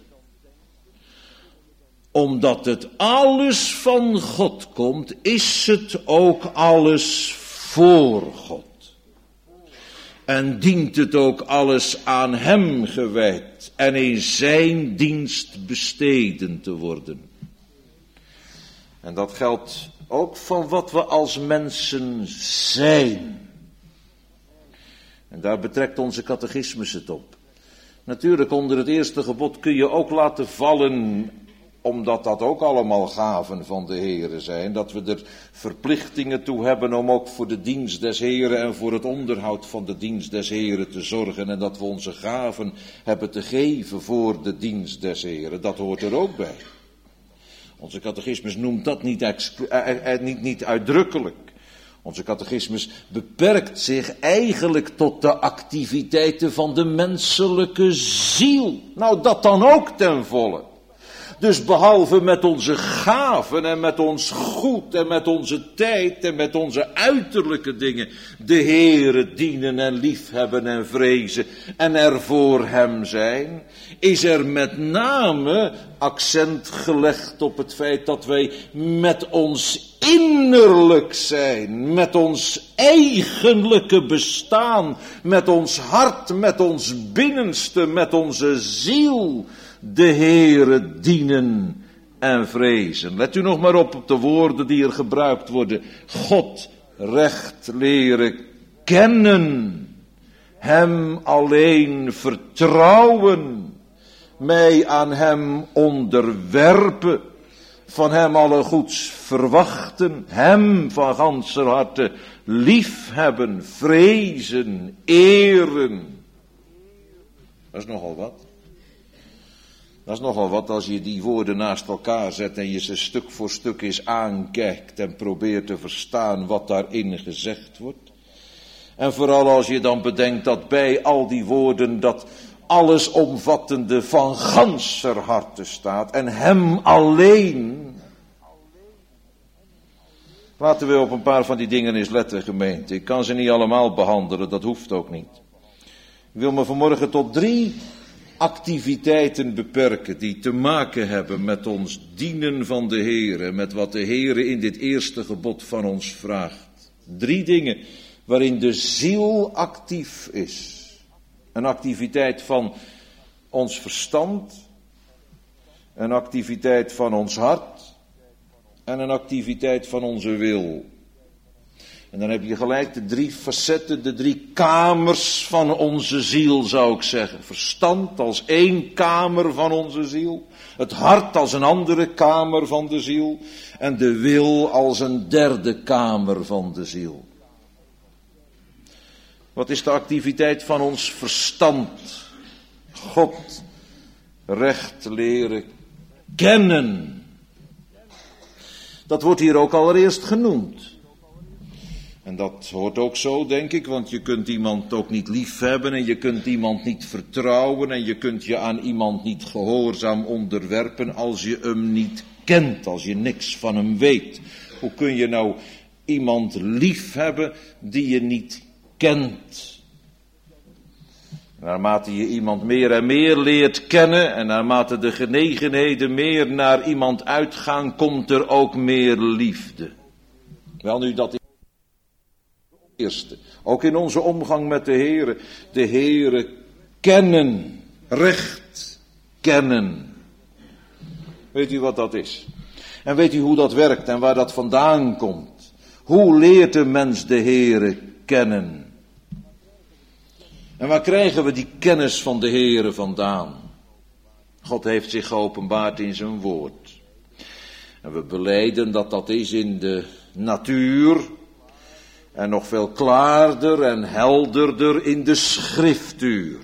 Omdat het alles van God komt, is het ook alles voor God. En dient het ook alles aan hem gewijd en in zijn dienst besteden te worden. En dat geldt ook van wat we als mensen zijn. En daar betrekt onze catechismus het op. Natuurlijk, onder het eerste gebod kun je ook laten vallen, omdat dat ook allemaal gaven van de Heere zijn, dat we er verplichtingen toe hebben om ook voor de dienst des Heeren en voor het onderhoud van de dienst des Heeren te zorgen, en dat we onze gaven hebben te geven voor de dienst des Heeren. Dat hoort er ook bij. Onze catechismus noemt dat niet uitdrukkelijk. Onze catechismus beperkt zich eigenlijk tot de activiteiten van de menselijke ziel. Nou, dat dan ook ten volle. Dus behalve met onze gaven en met ons goed en met onze tijd en met onze uiterlijke dingen de Heere dienen en liefhebben en vrezen en er voor hem zijn, is er met name accent gelegd op het feit dat wij met ons innerlijk zijn, met ons eigenlijke bestaan, met ons hart, met ons binnenste, met onze ziel de Heere dienen en vrezen. Let u nog maar op de woorden die er gebruikt worden. God recht leren kennen, hem alleen vertrouwen, mij aan hem onderwerpen, van hem alle goeds verwachten, hem van ganser harte liefhebben, vrezen, eren. Dat is nogal wat. Dat is nogal wat als je die woorden naast elkaar zet en je ze stuk voor stuk eens aankijkt en probeert te verstaan wat daarin gezegd wordt. En vooral als je dan bedenkt dat bij al die woorden dat allesomvattende van ganser harte staat en hem alleen. Laten we op een paar van die dingen eens letten, gemeente. Ik kan ze niet allemaal behandelen, dat hoeft ook niet. Ik wil me vanmorgen tot 3 activiteiten beperken die te maken hebben met ons dienen van de Heere, met wat de Heere in dit eerste gebod van ons vraagt. 3 dingen waarin de ziel actief is. Een activiteit van ons verstand, een activiteit van ons hart en een activiteit van onze wil. En dan heb je gelijk de 3 facetten, de 3 kamers van onze ziel, zou ik zeggen. Verstand als 1 kamer van onze ziel, het hart als een andere kamer van de ziel en de wil als een 3e kamer van de ziel. Wat is de activiteit van ons verstand? God recht leren kennen. Dat wordt hier ook allereerst genoemd. En dat hoort ook zo, denk ik, want je kunt iemand ook niet lief hebben en je kunt iemand niet vertrouwen en je kunt je aan iemand niet gehoorzaam onderwerpen als je hem niet kent, als je niks van hem weet. Hoe kun je nou iemand lief hebben die je niet kent? Naarmate je iemand meer en meer leert kennen en naarmate de genegenheden meer naar iemand uitgaan, komt er ook meer liefde. Wel nu, dat is het eerste. Ook in onze omgang met de Heere kennen, recht kennen. Weet u wat dat is? En weet u hoe dat werkt en waar dat vandaan komt? Hoe leert een mens de Heere kennen? En waar krijgen we die kennis van de Heere vandaan? God heeft zich geopenbaard in zijn woord. En we belijden dat dat is in de natuur. En nog veel klaarder en helderder in de schriftuur.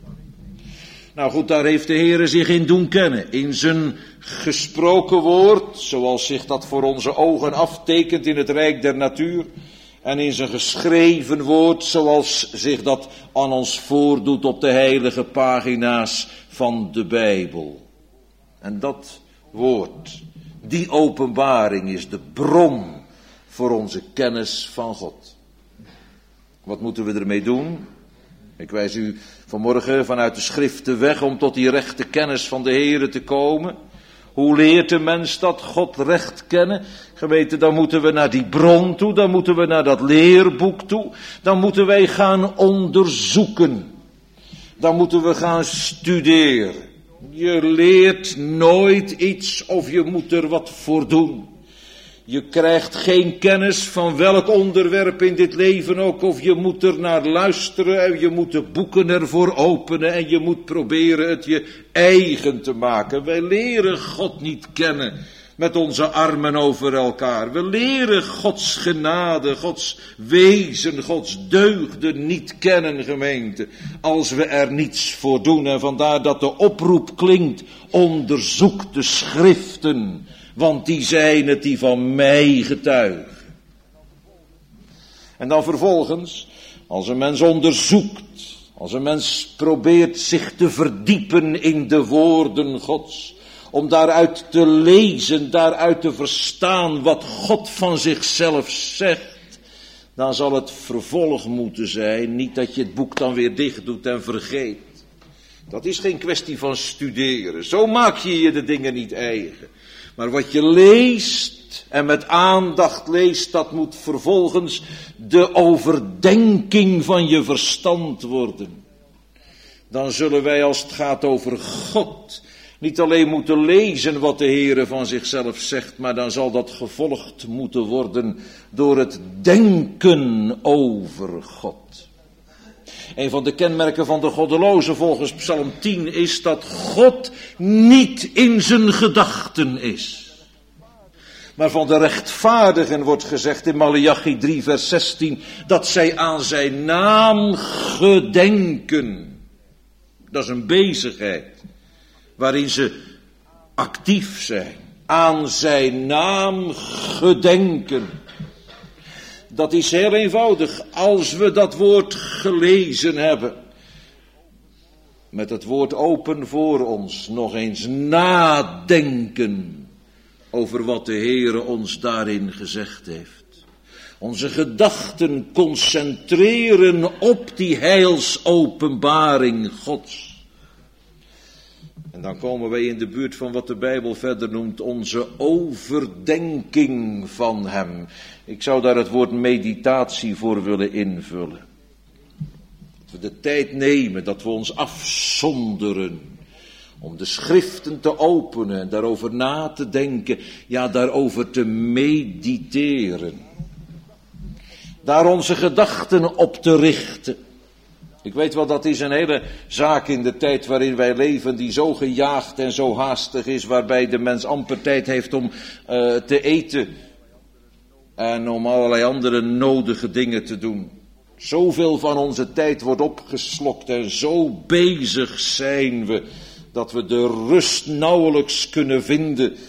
Nou goed, daar heeft de Heere zich in doen kennen. In zijn gesproken woord, zoals zich dat voor onze ogen aftekent in het rijk der natuur. En in zijn geschreven woord, zoals zich dat aan ons voordoet op de heilige pagina's van de Bijbel. En dat woord, die openbaring is de bron voor onze kennis van God. Wat moeten we ermee doen? Ik wijs u vanmorgen vanuit de schriften weg om tot die rechte kennis van de Heere te komen. Hoe leert de mens dat God recht kennen? Geweten, dan moeten we naar die bron toe, dan moeten we naar dat leerboek toe. Dan moeten wij gaan onderzoeken. Dan moeten we gaan studeren. Je leert nooit iets of je moet er wat voor doen. Je krijgt geen kennis van welk onderwerp in dit leven ook, of je moet er naar luisteren en je moet de boeken ervoor openen en je moet proberen het je eigen te maken. Wij leren God niet kennen met onze armen over elkaar. We leren Gods genade, Gods wezen, Gods deugden niet kennen, gemeente, als we er niets voor doen. En vandaar dat de oproep klinkt, onderzoek de schriften. Want die zijn het die van mij getuigen. En dan vervolgens, als een mens onderzoekt, als een mens probeert zich te verdiepen in de woorden Gods, om daaruit te lezen, daaruit te verstaan wat God van zichzelf zegt, dan zal het vervolg moeten zijn, niet dat je het boek dan weer dicht doet en vergeet. Dat is geen kwestie van studeren, zo maak je je de dingen niet eigen. Maar wat je leest en met aandacht leest, dat moet vervolgens de overdenking van je verstand worden. Dan zullen wij, als het gaat over God, niet alleen moeten lezen wat de Heere van zichzelf zegt, maar dan zal dat gevolgd moeten worden door het denken over God. Een van de kenmerken van de goddeloze volgens Psalm 10 is dat God niet in zijn gedachten is. Maar van de rechtvaardigen wordt gezegd in Maleachi 3 vers 16 dat zij aan zijn naam gedenken. Dat is een bezigheid waarin ze actief zijn. Aan zijn naam gedenken. Dat is heel eenvoudig. Als we dat woord gelezen hebben, met het woord open voor ons, nog eens nadenken over wat de Heere ons daarin gezegd heeft. Onze gedachten concentreren op die heilsopenbaring Gods. En dan komen wij in de buurt van wat de Bijbel verder noemt onze overdenking van hem. Ik zou daar het woord meditatie voor willen invullen. Dat we de tijd nemen, dat we ons afzonderen om de schriften te openen en daarover na te denken, ja, daarover te mediteren. Daar onze gedachten op te richten. Ik weet wel, dat is een hele zaak in de tijd waarin wij leven, die zo gejaagd en zo haastig is, waarbij de mens amper tijd heeft om te eten en om allerlei andere nodige dingen te doen. Zoveel van onze tijd wordt opgeslokt en zo bezig zijn we, dat we de rust nauwelijks kunnen vinden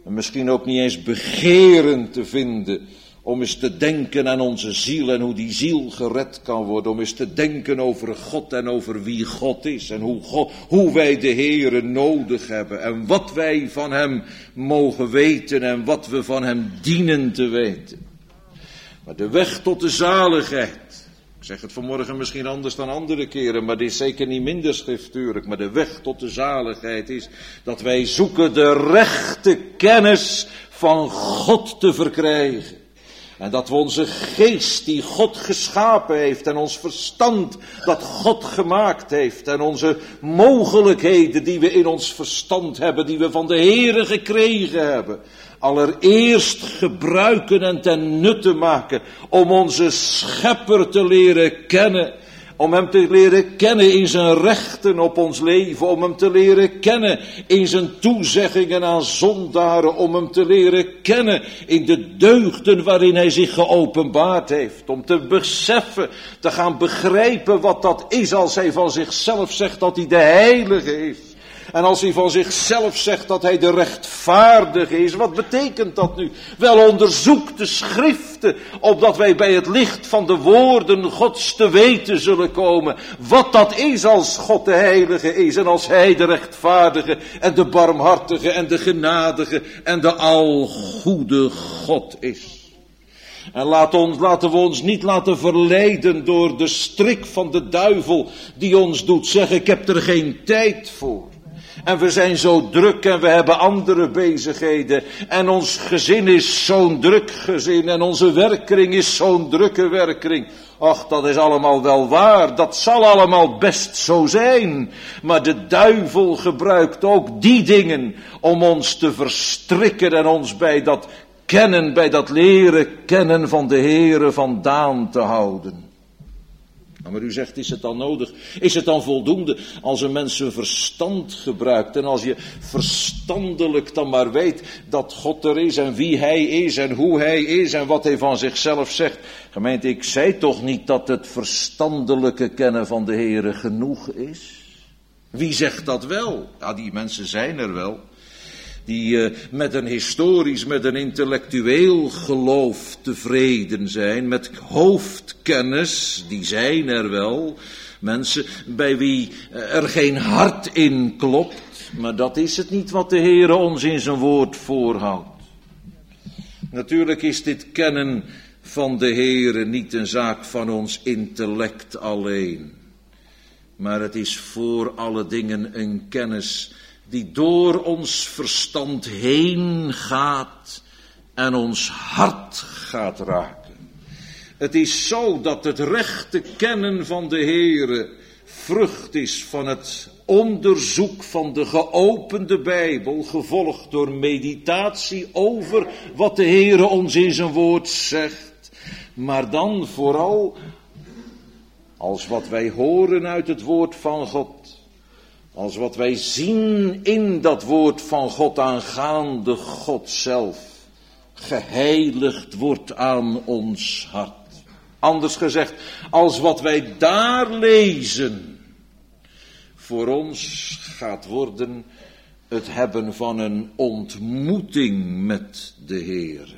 en misschien ook niet eens begeren te vinden om eens te denken aan onze ziel en hoe die ziel gered kan worden. Om eens te denken over God en over wie God is en hoe wij de Heere nodig hebben. En wat wij van Hem mogen weten en wat we van Hem dienen te weten. Maar de weg tot de zaligheid, ik zeg het vanmorgen misschien anders dan andere keren, maar dit is zeker niet minder schriftuurlijk. Maar de weg tot de zaligheid is dat wij zoeken de rechte kennis van God te verkrijgen. En dat we onze geest die God geschapen heeft en ons verstand dat God gemaakt heeft en onze mogelijkheden die we in ons verstand hebben, die we van de Heere gekregen hebben, allereerst gebruiken en ten nutte maken om onze Schepper te leren kennen. Om Hem te leren kennen in zijn rechten op ons leven. Om Hem te leren kennen in zijn toezeggingen aan zondaren. Om Hem te leren kennen in de deugden waarin Hij zich geopenbaard heeft. Om te beseffen, te gaan begrijpen wat dat is als Hij van zichzelf zegt dat Hij de Heilige is. En als hij van zichzelf zegt dat hij de rechtvaardige is, wat betekent dat nu? Wel, onderzoek de schriften, opdat wij bij het licht van de woorden Gods te weten zullen komen. Wat dat is als God de heilige is en als hij de rechtvaardige en de barmhartige en de genadige en de algoede God is. En laten we ons niet laten verleiden door de strik van de duivel die ons doet zeggen, ik heb er geen tijd voor. En we zijn zo druk en we hebben andere bezigheden. En ons gezin is zo'n druk gezin en onze werkkring is zo'n drukke werkkring. Ach, dat is allemaal wel waar, dat zal allemaal best zo zijn. Maar de duivel gebruikt ook die dingen om ons te verstrikken en ons bij dat kennen, bij dat leren kennen van de Heere vandaan te houden. Maar u zegt, is het dan nodig? Is het dan voldoende als een mens zijn verstand gebruikt? En als je verstandelijk dan maar weet dat God er is en wie Hij is en hoe Hij is en wat Hij van zichzelf zegt. Gemeente, ik zei toch niet dat het verstandelijke kennen van de Heere genoeg is? Wie zegt dat wel? Ja, die mensen zijn er wel. Die met een historisch, met een intellectueel geloof tevreden zijn, met hoofdkennis, die zijn er wel. Mensen bij wie er geen hart in klopt, maar dat is het niet wat de Heere ons in zijn woord voorhoudt. Natuurlijk is dit kennen van de Heere niet een zaak van ons intellect alleen, maar het is voor alle dingen een kennis die door ons verstand heen gaat en ons hart gaat raken. Het is zo dat het rechte kennen van de Heere vrucht is van het onderzoek van de geopende Bijbel, gevolgd door meditatie over wat de Heere ons in zijn woord zegt. Maar dan vooral als wat wij horen uit het woord van God. Als wat wij zien in dat woord van God aangaande God zelf geheiligd wordt aan ons hart. Anders gezegd, als wat wij daar lezen voor ons gaat worden het hebben van een ontmoeting met de Heere.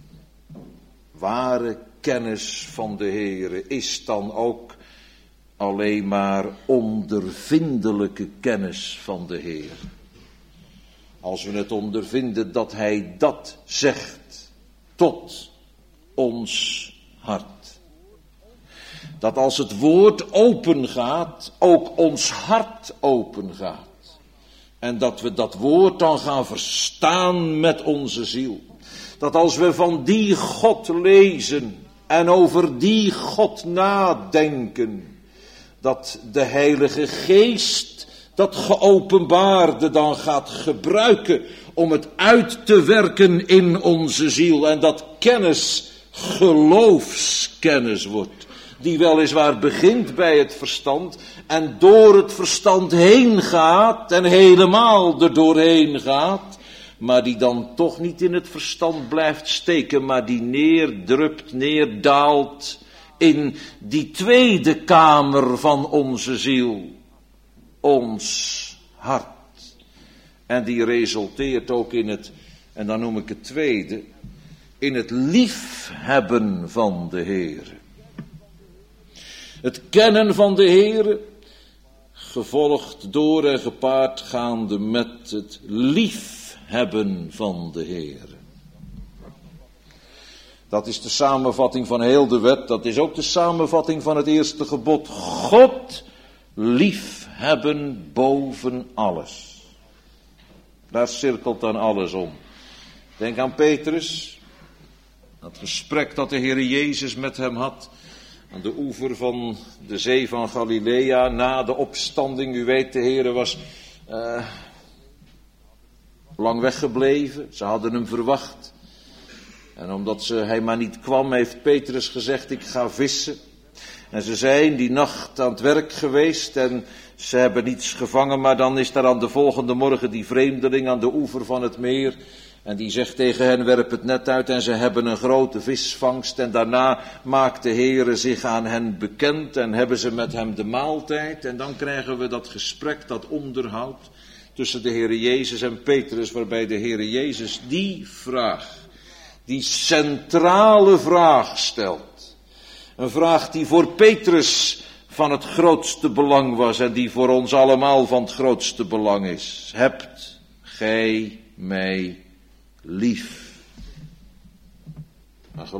Ware kennis van de Heere is dan ook alleen maar ondervindelijke kennis van de Heer. Als we het ondervinden dat Hij dat zegt tot ons hart. Dat als het woord open gaat, ook ons hart open gaat. En dat we dat woord dan gaan verstaan met onze ziel. Dat als we van die God lezen en over die God nadenken, dat de Heilige Geest dat geopenbaarde dan gaat gebruiken om het uit te werken in onze ziel. En dat kennis geloofskennis wordt. Die weliswaar begint bij het verstand en door het verstand heen gaat en helemaal er doorheen gaat. Maar die dan toch niet in het verstand blijft steken, maar die neerdrupt, neerdaalt in die tweede kamer van onze ziel, ons hart. En die resulteert ook in het En dan noem ik het tweede, in het liefhebben van de Heere. Het kennen van de Heere, gevolgd door en gepaard gaande met het liefhebben van de Heere. Dat is de samenvatting van heel de wet, dat is ook de samenvatting van het eerste gebod. God liefhebben boven alles. Daar cirkelt dan alles om. Denk aan Petrus, dat gesprek dat de Heer Jezus met hem had aan de oever van de zee van Galilea na de opstanding. U weet, de Heer was lang weggebleven, ze hadden hem verwacht. En omdat hij maar niet kwam, heeft Petrus gezegd, ik ga vissen. En ze zijn die nacht aan het werk geweest en ze hebben niets gevangen, maar dan is daar aan de volgende morgen die vreemdeling aan de oever van het meer. En die zegt tegen hen, werp het net uit, en ze hebben een grote visvangst. En daarna maakt de Heere zich aan hen bekend en hebben ze met hem de maaltijd. En dan krijgen we dat gesprek, dat onderhoud tussen de Heere Jezus en Petrus, waarbij de Heere Jezus die vraag, die centrale vraag stelt. Een vraag die voor Petrus van het grootste belang was en die voor ons allemaal van het grootste belang is. Hebt gij mij lief? Maar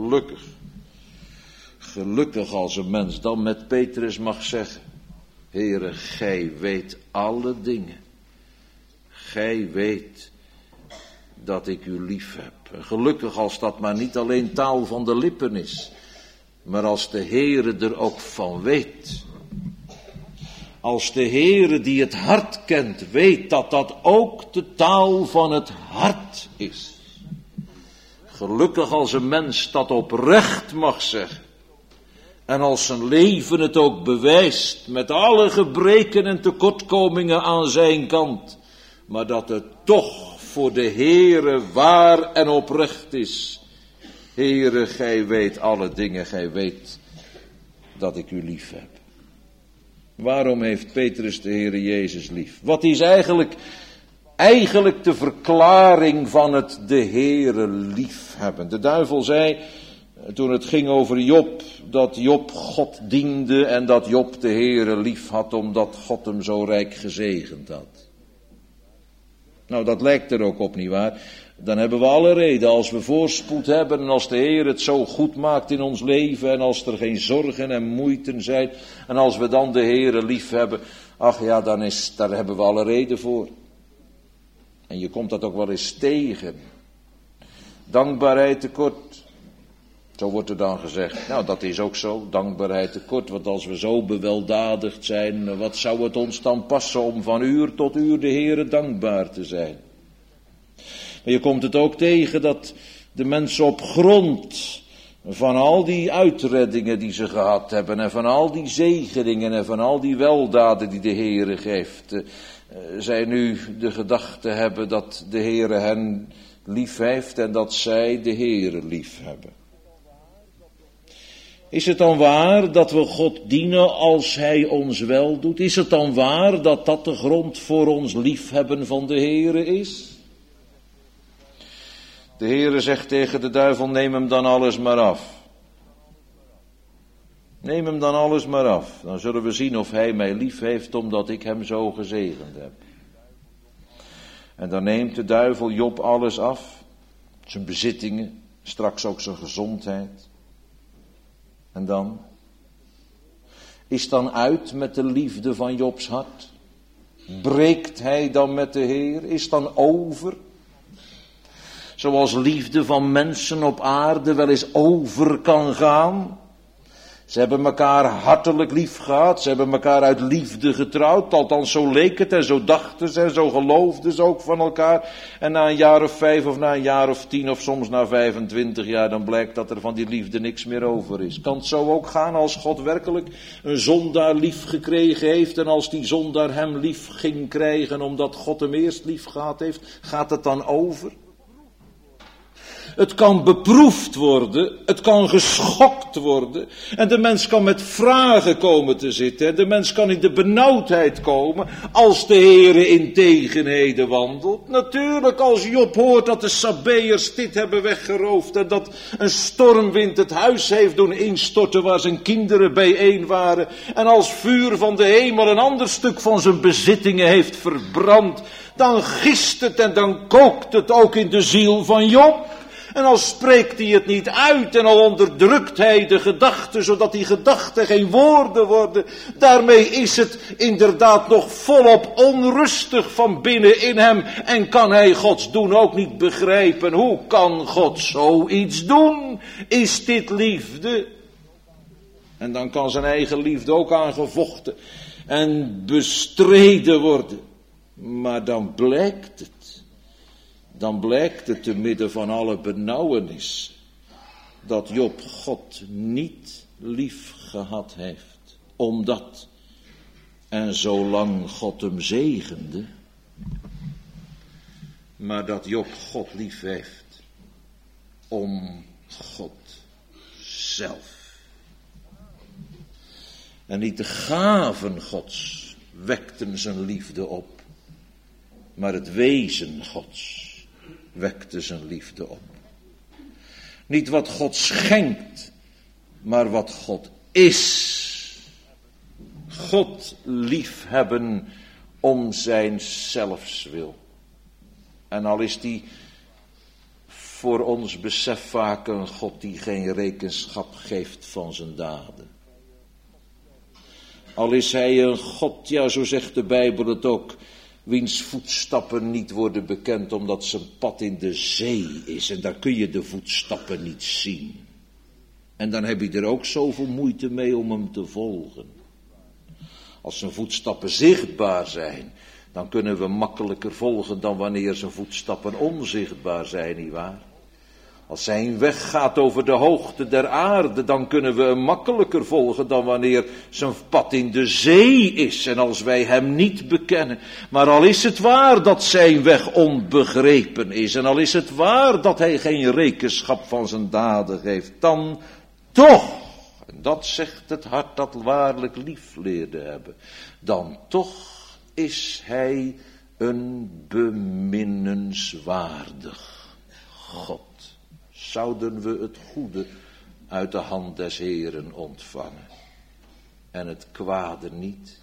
gelukkig als een mens dan met Petrus mag zeggen, Heere, gij weet alle dingen. Gij weet dat ik u lief heb. En gelukkig als dat maar niet alleen taal van de lippen is, maar als de Heere er ook van weet. Als de Heere die het hart kent, weet dat dat ook de taal van het hart is. Gelukkig als een mens dat oprecht mag zeggen. En als zijn leven het ook bewijst, met alle gebreken en tekortkomingen aan zijn kant. Maar dat het toch voor de Heere waar en oprecht is. Heere, gij weet alle dingen, gij weet dat ik u lief heb. Waarom heeft Petrus de Heere Jezus lief? Wat is eigenlijk de verklaring van het de Heere lief hebben? De duivel zei, toen het ging over Job, dat Job God diende en dat Job de Heere lief had, omdat God hem zo rijk gezegend had. Nou, dat lijkt er ook op, nietwaar? Dan hebben we alle reden, als we voorspoed hebben en als de Heer het zo goed maakt in ons leven en als er geen zorgen en moeiten zijn en als we dan de Heere lief hebben, ach ja, daar hebben we alle reden voor. En je komt dat ook wel eens tegen. Dankbaarheid tekort. Zo wordt er dan gezegd. Nou, dat is ook zo, dankbaarheid tekort. Want als we zo beweldadigd zijn, wat zou het ons dan passen om van uur tot uur de Heere dankbaar te zijn? Maar je komt het ook tegen dat de mensen op grond van al die uitreddingen die ze gehad hebben en van al die zegeningen en van al die weldaden die de Heere geeft, zij nu de gedachte hebben dat de Heere hen lief heeft en dat zij de Heere lief hebben. Is het dan waar dat we God dienen als Hij ons wel doet? Is het dan waar dat dat de grond voor ons liefhebben van de Heere is? De Heere zegt tegen de duivel, neem hem dan alles maar af. Neem hem dan alles maar af. Dan zullen we zien of hij mij lief heeft omdat ik hem zo gezegend heb. En dan neemt de duivel Job alles af. Zijn bezittingen, straks ook zijn gezondheid. En dan? Is dan uit met de liefde van Jobs hart? Breekt hij dan met de Heer? Is dan over? Zoals liefde van mensen op aarde wel eens over kan gaan. Ze hebben elkaar hartelijk lief gehad. Ze hebben elkaar uit liefde getrouwd. Althans, zo leek het en zo dachten ze en zo geloofden ze ook van elkaar. En na een jaar of 5 of na een jaar of 10 of soms na 25 jaar, dan blijkt dat er van die liefde niks meer over is. Kan het zo ook gaan als God werkelijk een zondaar lief gekregen heeft en als die zondaar hem lief ging krijgen omdat God hem eerst lief gehad heeft, gaat het dan over? het kan beproefd worden, het kan geschokt worden. En de mens kan met vragen komen te zitten. De mens kan in de benauwdheid komen als de Heere in tegenheden wandelt. Natuurlijk als Job hoort dat de Sabeërs dit hebben weggeroofd en dat een stormwind het huis heeft doen instorten waar zijn kinderen bijeen waren. En als vuur van de hemel een ander stuk van zijn bezittingen heeft verbrand. Dan gist het en dan kookt het ook in de ziel van Job. En al spreekt hij het niet uit en al onderdrukt hij de gedachten, zodat die gedachten geen woorden worden. Daarmee is het inderdaad nog volop onrustig van binnen in hem. En kan hij Gods doen ook niet begrijpen. Hoe kan God zoiets doen? Is dit liefde? En dan kan zijn eigen liefde ook aangevochten en bestreden worden. Maar dan blijkt het te midden van alle benauwenis dat Job God niet lief gehad heeft. Omdat en zolang God hem zegende, maar dat Job God lief heeft om God zelf. En niet de gaven Gods wekten zijn liefde op, maar het wezen Gods wekte zijn liefde op. Niet wat God schenkt, maar wat God is. God liefhebben om zijn zelfswil. En al is die voor ons besef vaak een God die geen rekenschap geeft van zijn daden. Al is hij een God, ja, zo zegt de Bijbel het ook, wiens voetstappen niet worden bekend omdat zijn pad in de zee is. En daar kun je de voetstappen niet zien. En dan heb je er ook zoveel moeite mee om hem te volgen. Als zijn voetstappen zichtbaar zijn, dan kunnen we makkelijker volgen dan wanneer zijn voetstappen onzichtbaar zijn, nietwaar? Als zijn weg gaat over de hoogte der aarde, dan kunnen we hem makkelijker volgen dan wanneer zijn pad in de zee is en als wij hem niet bekennen. Maar al is het waar dat zijn weg onbegrepen is en al is het waar dat hij geen rekenschap van zijn daden geeft, dan toch, en dat zegt het hart dat waarlijk lief leerde hebben, dan toch is hij een beminnenswaardig God. Zouden we het goede uit de hand des Heeren ontvangen en het kwade niet?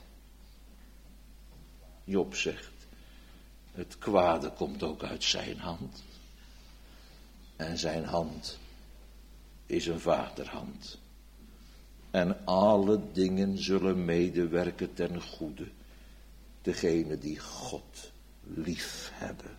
Job zegt, het kwade komt ook uit zijn hand. En zijn hand is een vaderhand. En alle dingen zullen medewerken ten goede, degene die God lief hebben.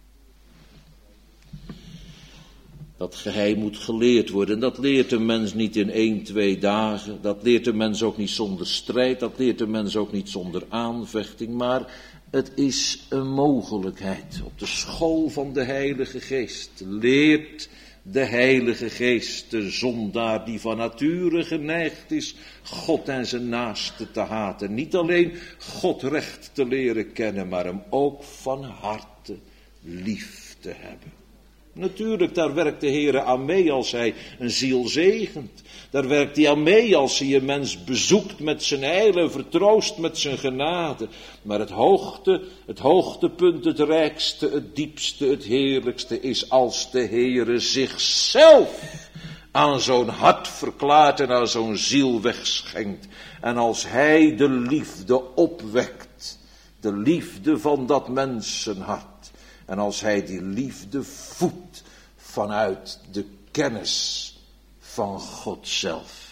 Dat geheim moet geleerd worden. En dat leert een mens niet in 1, 2 dagen. Dat leert een mens ook niet zonder strijd. Dat leert een mens ook niet zonder aanvechting. Maar het is een mogelijkheid. Op de school van de Heilige Geest leert de Heilige Geest de zondaar die van nature geneigd is God en zijn naaste te haten. Niet alleen God recht te leren kennen, maar hem ook van harte lief te hebben. Natuurlijk, daar werkt de Heere aan mee als hij een ziel zegent. Daar werkt hij aan mee als hij een mens bezoekt met zijn heil en vertroost met zijn genade. Maar het hoogtepunt, het rijkste, het diepste, het heerlijkste is als de Heere zichzelf aan zo'n hart verklaart en aan zo'n ziel wegschenkt. En als hij de liefde opwekt, de liefde van dat mensenhart. En als hij die liefde voedt vanuit de kennis van God zelf.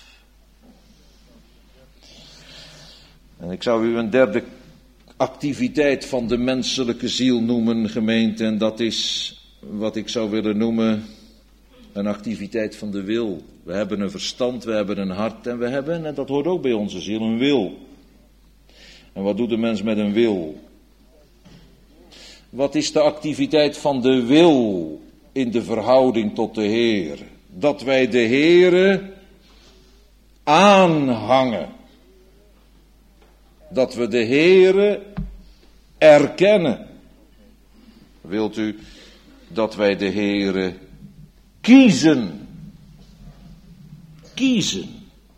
En ik zou u een derde activiteit van de menselijke ziel noemen, gemeente. En dat is wat ik zou willen noemen een activiteit van de wil. We hebben een verstand, we hebben een hart en we hebben, en dat hoort ook bij onze ziel, een wil. En wat doet de mens met een wil? Wat is de activiteit van de wil in de verhouding tot de Heer? Dat wij de Heere aanhangen. Dat we de Heere erkennen. Wilt u dat wij de Heere kiezen. Kiezen.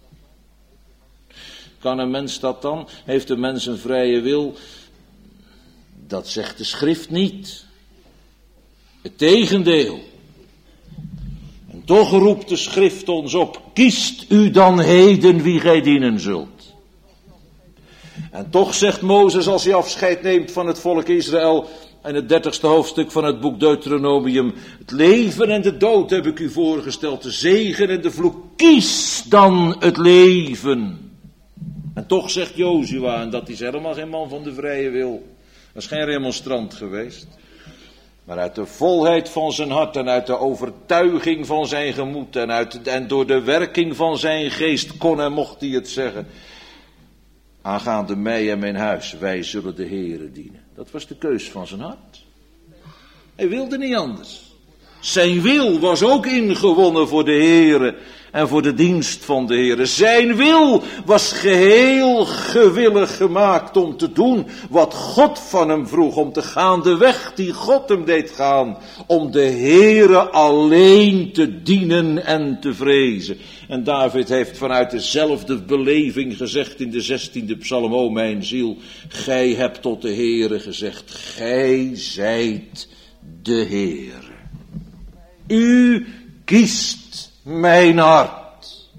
Kan een mens dat dan? Heeft een mens een vrije wil? Dat zegt de schrift niet. Het tegendeel. En toch roept de schrift ons op, kiest u dan heden wie gij dienen zult. En toch zegt Mozes als hij afscheid neemt van het volk Israël, in het 30ste hoofdstuk van het boek Deuteronomium, het leven en de dood heb ik u voorgesteld, de zegen en de vloek, kies dan het leven. En toch zegt Jozua, en dat is helemaal geen man van de vrije wil, dat is geen remonstrant geweest, maar uit de volheid van zijn hart en uit de overtuiging van zijn gemoed en door de werking van zijn geest kon en mocht hij het zeggen. Aangaande mij en mijn huis, wij zullen de Heere dienen. Dat was de keus van zijn hart. Hij wilde niet anders. Zijn wil was ook ingewonnen voor de Heere en voor de dienst van de Heere. Zijn wil was geheel gewillig gemaakt om te doen wat God van hem vroeg. Om te gaan de weg die God hem deed gaan. Om de Heere alleen te dienen en te vrezen. En David heeft vanuit dezelfde beleving gezegd in de 16e psalm. O mijn ziel, gij hebt tot de Heere gezegd. Gij zijt de Heere. U kiest mijn hart.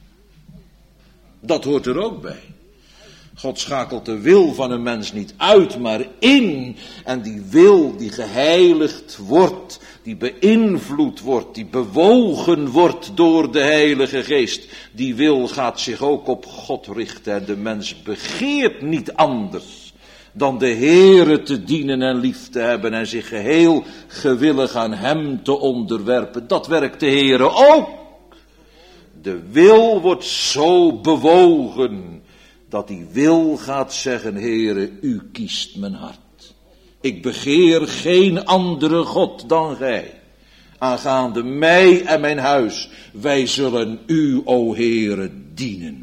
Dat hoort er ook bij. God schakelt de wil van een mens niet uit, maar in. En die wil die geheiligd wordt, die beïnvloed wordt, die bewogen wordt door de Heilige Geest. Die wil gaat zich ook op God richten en de mens begeert niet anders dan de Heere te dienen en lief te hebben en zich geheel gewillig aan hem te onderwerpen. Dat werkt de Heere ook. De wil wordt zo bewogen dat die wil gaat zeggen, Heere, u kiest mijn hart. Ik begeer geen andere God dan gij. Aangaande mij en mijn huis, wij zullen u, o Heere, dienen.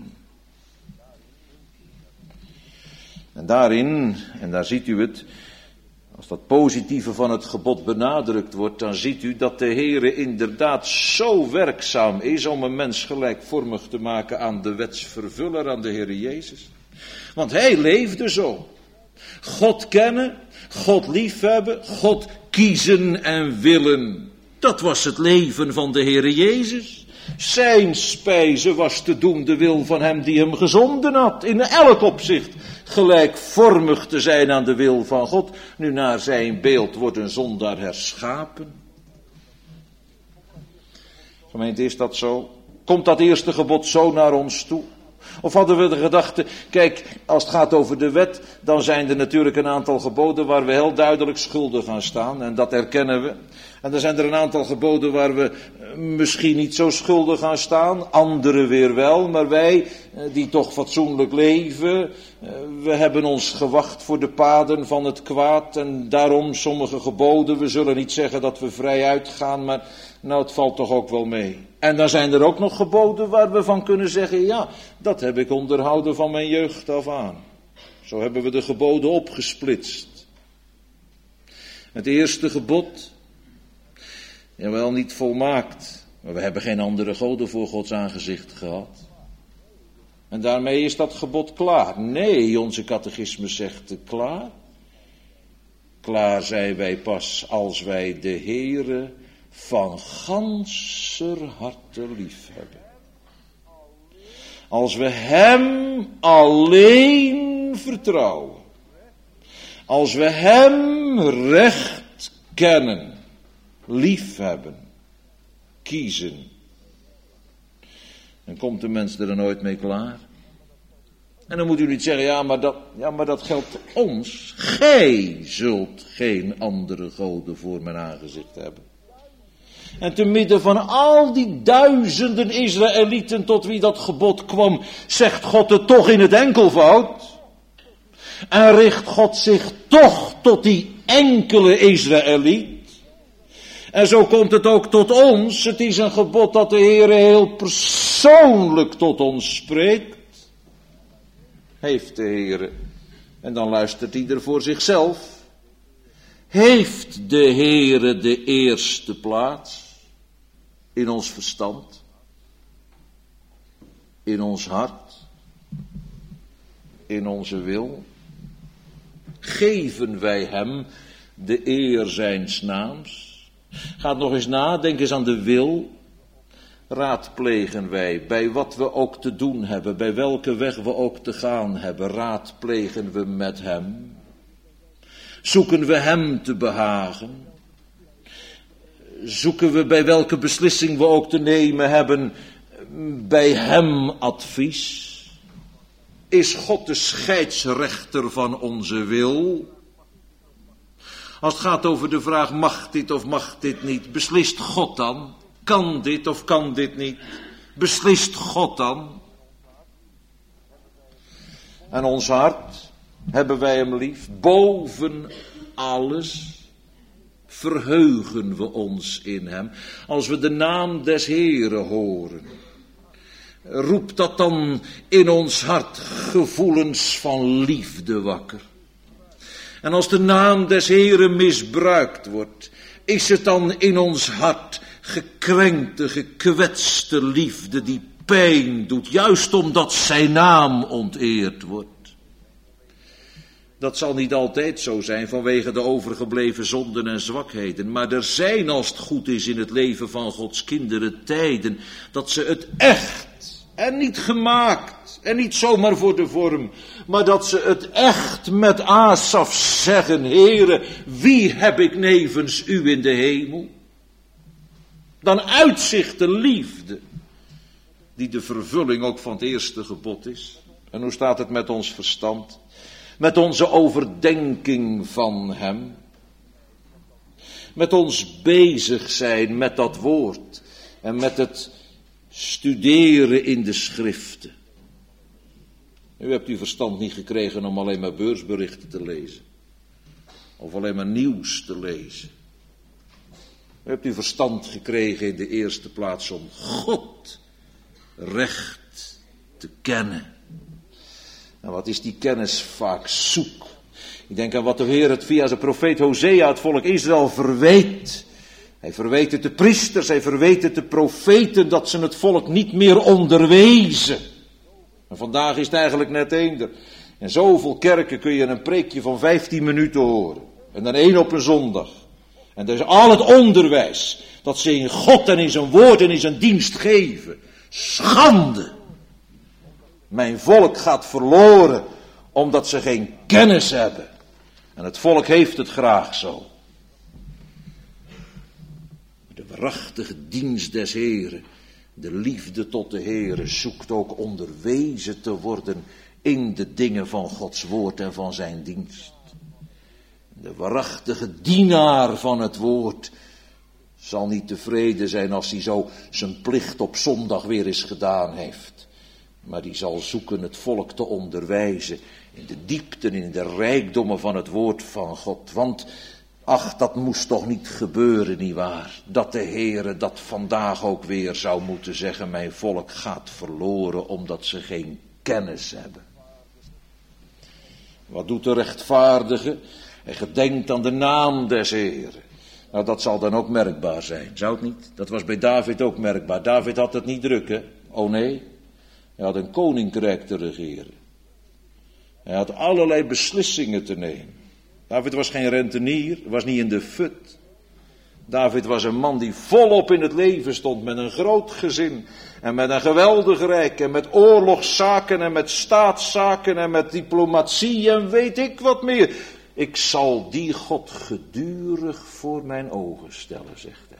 En daarin, en daar ziet u het, als dat positieve van het gebod benadrukt wordt, dan ziet u dat de Heere inderdaad zo werkzaam is om een mens gelijkvormig te maken aan de wetsvervuller, aan de Heere Jezus. Want hij leefde zo. God kennen, God liefhebben, God kiezen en willen. Dat was het leven van de Heere Jezus. Zijn spijze was te doen de wil van hem die hem gezonden had. In elk opzicht gelijkvormig te zijn aan de wil van God. Nu naar zijn beeld wordt een zondaar herschapen. Gemeente, is dat zo? Komt dat eerste gebod zo naar ons toe? Of hadden we de gedachte, kijk, als het gaat over de wet, dan zijn er natuurlijk een aantal geboden waar we heel duidelijk schuldig aan staan. En dat erkennen we. En dan zijn er een aantal geboden waar we misschien niet zo schuldig aan staan. Anderen weer wel. Maar wij, die toch fatsoenlijk leven, we hebben ons gewacht voor de paden van het kwaad. En daarom sommige geboden, we zullen niet zeggen dat we vrij uitgaan, maar nou, het valt toch ook wel mee. En dan zijn er ook nog geboden waar we van kunnen zeggen, ja, dat heb ik onderhouden van mijn jeugd af aan. Zo hebben we de geboden opgesplitst. Het eerste gebod, jawel niet volmaakt, maar we hebben geen andere goden voor Gods aangezicht gehad. En daarmee is dat gebod klaar. Nee, onze catechismus zegt klaar. Klaar zijn wij pas als wij de Heere van ganser harte lief hebben. Als we hem alleen vertrouwen. Als we hem recht kennen, lief hebben, kiezen. Dan komt de mens er nooit mee klaar. En dan moet u niet zeggen, ja, maar dat geldt ons. Gij zult geen andere goden voor mijn aangezicht hebben. En te midden van al die duizenden Israëlieten tot wie dat gebod kwam, zegt God het toch in het enkelvoud. En richt God zich toch tot die enkele Israëliet. En zo komt het ook tot ons. Het is een gebod dat de Heer heel persoonlijk tot ons spreekt. Heeft de Heer, en dan luistert ieder voor zichzelf. Heeft de Heere de eerste plaats? in ons verstand, in ons hart, in onze wil? Geven wij hem de eer zijns naams? Ga nog eens na, denk eens aan de wil. Raadplegen wij, bij wat we ook te doen hebben, bij welke weg we ook te gaan hebben, raadplegen we met hem? Zoeken we hem te behagen? Zoeken we bij welke beslissing we ook te nemen hebben, bij hem advies? Is God de scheidsrechter van onze wil? Als het gaat over de vraag, mag dit of mag dit niet, beslist God dan? Kan dit of kan dit niet? Beslist God dan? En ons hart, hebben wij hem lief? Boven alles verheugen we ons in hem. Als we de naam des Heeren horen, roept dat dan in ons hart gevoelens van liefde wakker. En als de naam des Heeren misbruikt wordt, is het dan in ons hart gekrenkte, gekwetste liefde die pijn doet, juist omdat zijn naam onteerd wordt. Dat zal niet altijd zo zijn vanwege de overgebleven zonden en zwakheden, maar er zijn, als het goed is in het leven van Gods kinderen, tijden dat ze het echt en niet gemaakt en niet zomaar voor de vorm, maar dat ze het echt met Asaf zeggen: Heere, wie heb ik nevens u in de hemel? Dan uitzicht de liefde, die de vervulling ook van het eerste gebod is. En hoe staat het met ons verstand? Met onze overdenking van hem? Met ons bezig zijn met dat woord en met het studeren in de schriften. U hebt uw verstand niet gekregen om alleen maar beursberichten te lezen. Of alleen maar nieuws te lezen. U hebt uw verstand gekregen in de eerste plaats om God recht te kennen. En wat is die kennis vaak zoek? Ik denk aan wat de Heer het via zijn profeet Hosea het volk Israël verweet. Hij verweet het de priesters, hij verweet het de profeten dat ze het volk niet meer onderwezen. En vandaag is het eigenlijk net eender. In zoveel kerken kun je een preekje van 15 minuten horen. En dan 1 op een zondag. En dat is al het onderwijs dat ze in God en in zijn woord en in zijn dienst geven. Schande! Mijn volk gaat verloren omdat ze geen kennis hebben. En het volk heeft het graag zo. De waarachtige dienst des Heren, de liefde tot de Heren, zoekt ook onderwezen te worden in de dingen van Gods woord en van zijn dienst. De waarachtige dienaar van het woord zal niet tevreden zijn als hij zo zijn plicht op zondag weer eens gedaan heeft. Maar die zal zoeken het volk te onderwijzen in de diepten, in de rijkdommen van het woord van God. Want, ach, dat moest toch niet gebeuren, nietwaar? Dat de Heere dat vandaag ook weer zou moeten zeggen: mijn volk gaat verloren omdat ze geen kennis hebben. Wat doet de rechtvaardige? Hij gedenkt aan de naam des Heeren. Nou, dat zal dan ook merkbaar zijn, zou het niet? Dat was bij David ook merkbaar. David had het niet druk, hè? Oh nee, hij had een koninkrijk te regeren. Hij had allerlei beslissingen te nemen. David was geen rentenier, was niet in de fut. David was een man die volop in het leven stond, met een groot gezin en met een geweldig rijk en met oorlogszaken en met staatszaken en met diplomatie en weet ik wat meer. Ik zal die God gedurig voor mijn ogen stellen, zegt hij.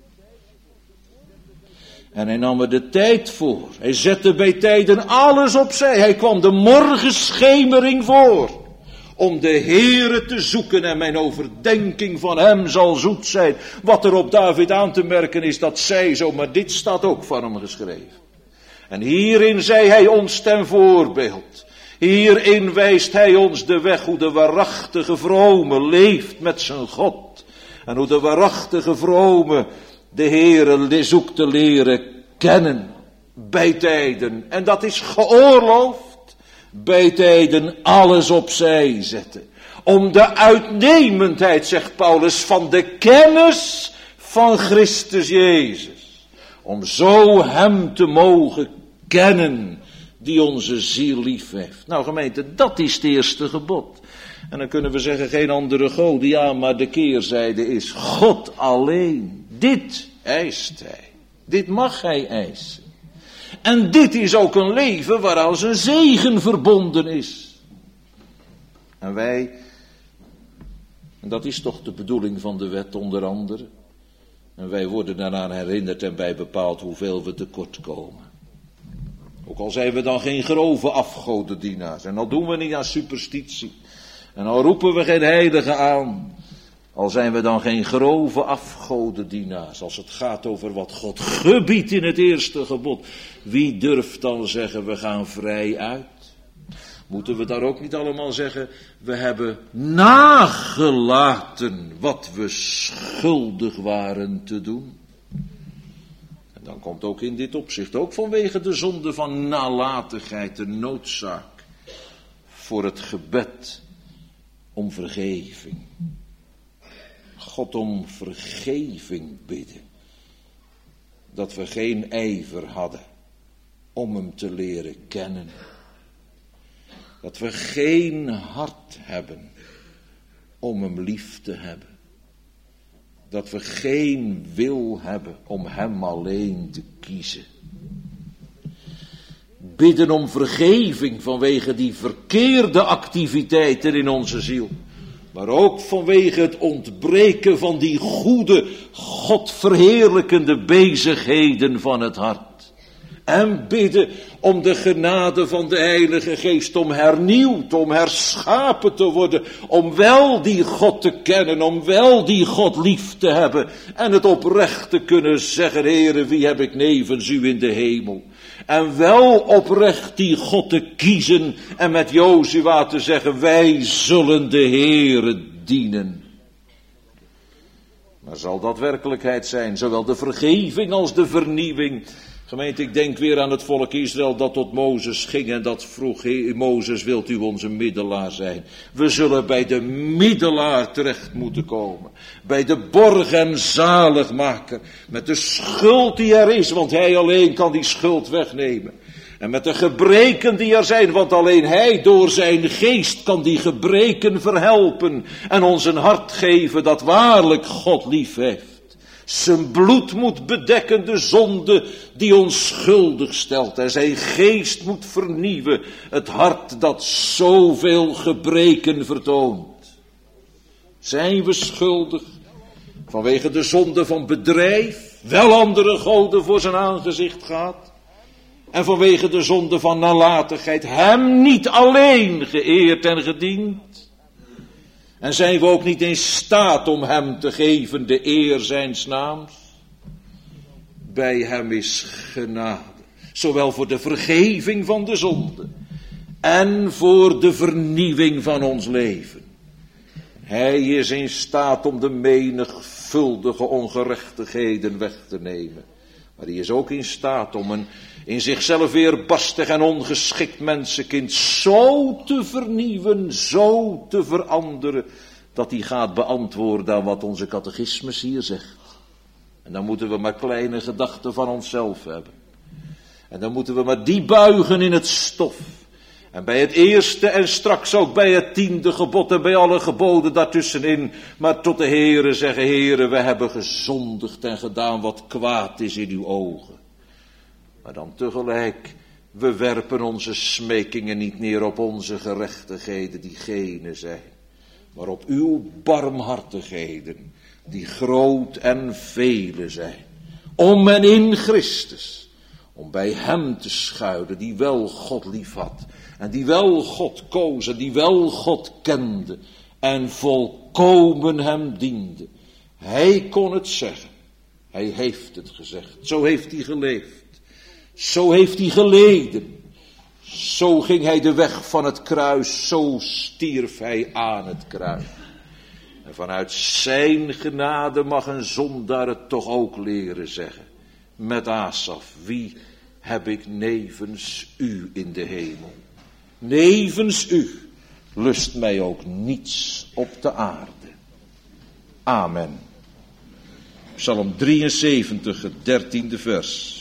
En hij nam er de tijd voor. Hij zette bij tijden alles opzij. Hij kwam de morgenschemering voor. Om de Heere te zoeken en mijn overdenking van hem zal zoet zijn. Wat er op David aan te merken is, dat zij zo, maar dit staat ook van hem geschreven. En hierin zei hij ons ten voorbeeld. Hierin wijst hij ons de weg hoe de waarachtige vrome leeft met zijn God. En hoe de waarachtige vrome de Heere zoekt te leren kennen bij tijden. En dat is geoorloofd. Bij tijden alles opzij zetten. Om de uitnemendheid, zegt Paulus, van de kennis van Christus Jezus. Om zo hem te mogen kennen die onze ziel lief heeft. Nou gemeente, dat is het eerste gebod. En dan kunnen we zeggen, geen andere goden. Ja, maar de keerzijde is God alleen. Dit eist hij. Dit mag hij eisen. En dit is ook een leven waar als een zegen verbonden is. En wij, en dat is toch de bedoeling van de wet onder andere. En wij worden daaraan herinnerd en bij bepaald hoeveel we tekort komen. Ook al zijn we dan geen grove afgodendienaars. En al doen we niet aan superstitie. En al roepen we geen heilige aan. Al zijn we dan geen grove afgodendienaars. Als het gaat over wat God gebiedt in het eerste gebod. Wie durft dan zeggen we gaan vrij uit? Moeten we daar ook niet allemaal zeggen, we hebben nagelaten wat we schuldig waren te doen? En dan komt ook in dit opzicht, ook vanwege de zonde van nalatigheid, de noodzaak voor het gebed om vergeving. God om vergeving bidden. Dat we geen ijver hadden om hem te leren kennen. Dat we geen hart hebben om hem lief te hebben. Dat we geen wil hebben om hem alleen te kiezen. Bidden om vergeving vanwege die verkeerde activiteiten in onze ziel. Maar ook vanwege het ontbreken van die goede, Godverheerlijkende bezigheden van het hart. En bidden om de genade van de Heilige Geest, om hernieuwd, om herschapen te worden, om wel die God te kennen, om wel die God lief te hebben en het oprecht te kunnen zeggen, Heere, wie heb ik nevens u in de hemel? En wel oprecht die God te kiezen en met Jozua te zeggen, wij zullen de Heere dienen. Maar zal dat werkelijkheid zijn, zowel de vergeving als de vernieuwing? Gemeente, ik denk weer aan het volk Israël dat tot Mozes ging en dat vroeg, Mozes, wilt u onze middelaar zijn? We zullen bij de middelaar terecht moeten komen. Bij de borg en zaligmaker. Met de schuld die er is, want hij alleen kan die schuld wegnemen. En met de gebreken die er zijn, want alleen hij door zijn geest kan die gebreken verhelpen. En ons een hart geven dat waarlijk God lief heeft. Zijn bloed moet bedekken de zonde die ons schuldig stelt. En zijn geest moet vernieuwen het hart dat zoveel gebreken vertoont. Zijn we schuldig vanwege de zonde van bedrijf, wel andere goden voor zijn aangezicht gehad? En vanwege de zonde van nalatigheid hem niet alleen geëerd en gediend? En zijn we ook niet in staat om hem te geven de eer zijns naams? Bij hem is genade, zowel voor de vergeving van de zonde en voor de vernieuwing van ons leven. Hij is in staat om de menigvuldige ongerechtigheden weg te nemen. Maar hij is ook in staat om een in zichzelf weerbarstig en ongeschikt mensenkind zo te vernieuwen, zo te veranderen, dat hij gaat beantwoorden aan wat onze catechismus hier zegt. En dan moeten we maar kleine gedachten van onszelf hebben. En dan moeten we maar die buigen in het stof. En bij het eerste en straks ook bij het 10e gebod en bij alle geboden daartussenin. Maar tot de Heere zeggen, Heere, we hebben gezondigd en gedaan wat kwaad is in uw ogen. Maar dan tegelijk, we werpen onze smekingen niet neer op onze gerechtigheden die gene zijn. Maar op uw barmhartigheden die groot en vele zijn. Om en in Christus. Om bij hem te schuilen die wel God lief had. En die wel God koos en die wel God kende. En volkomen hem diende. Hij kon het zeggen. Hij heeft het gezegd. Zo heeft hij geleefd. Zo heeft hij geleden. Zo ging hij de weg van het kruis. Zo stierf hij aan het kruis. En vanuit zijn genade mag een zondaar het toch ook leren zeggen. Met Asaf, wie heb ik nevens u in de hemel? Nevens u lust mij ook niets op de aarde. Amen. Psalm 73, het 13e vers.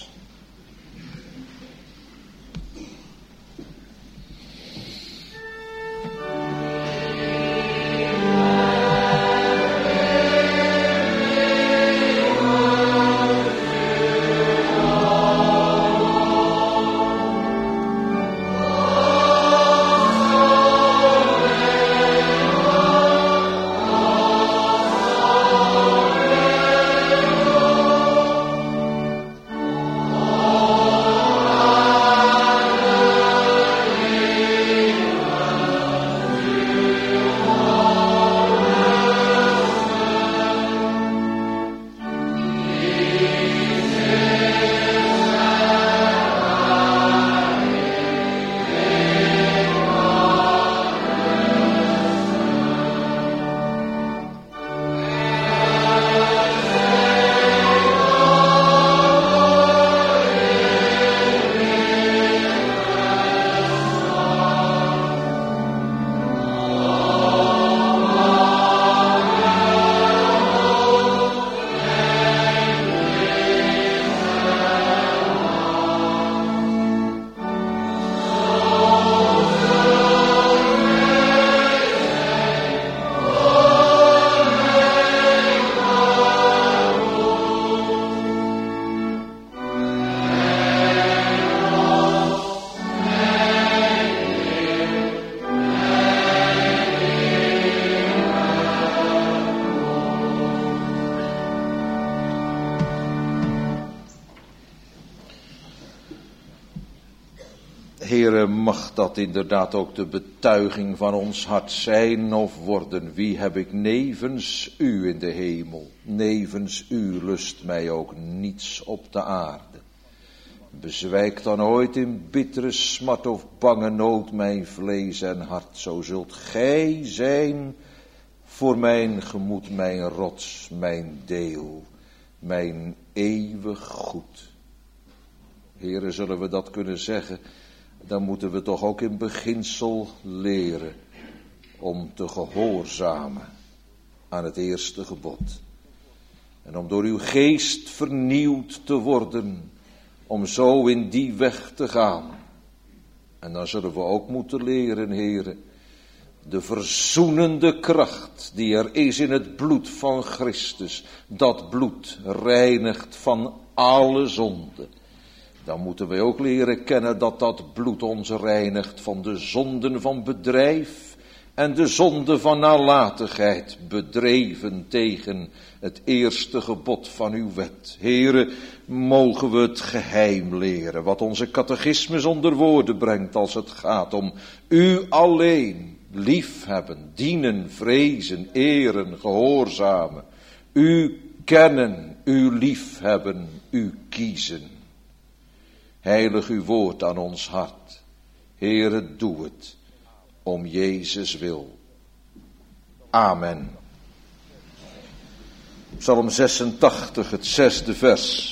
Heere, mag dat inderdaad ook de betuiging van ons hart zijn of worden. Wie heb ik nevens u in de hemel? Nevens u lust mij ook niets op de aarde. Bezwijk dan ooit in bittere smart of bange nood mijn vlees en hart. Zo zult gij zijn voor mijn gemoed, mijn rots, mijn deel, mijn eeuwig goed. Heere, zullen we dat kunnen zeggen? Dan moeten we toch ook in beginsel leren om te gehoorzamen aan het eerste gebod. En om door uw geest vernieuwd te worden, om zo in die weg te gaan. En dan zullen we ook moeten leren, Heere, de verzoenende kracht die er is in het bloed van Christus. Dat bloed reinigt van alle zonde. Dan moeten wij ook leren kennen dat dat bloed ons reinigt van de zonden van bedrijf en de zonde van nalatigheid, bedreven tegen het eerste gebod van uw wet. Heere, mogen we het geheim leren, wat onze catechismus onder woorden brengt als het gaat om u alleen liefhebben, dienen, vrezen, eren, gehoorzamen, u kennen, u liefhebben, u kiezen. Heilig uw woord aan ons hart. Heere, doe het om Jezus wil. Amen. Psalm 86, het 6e vers.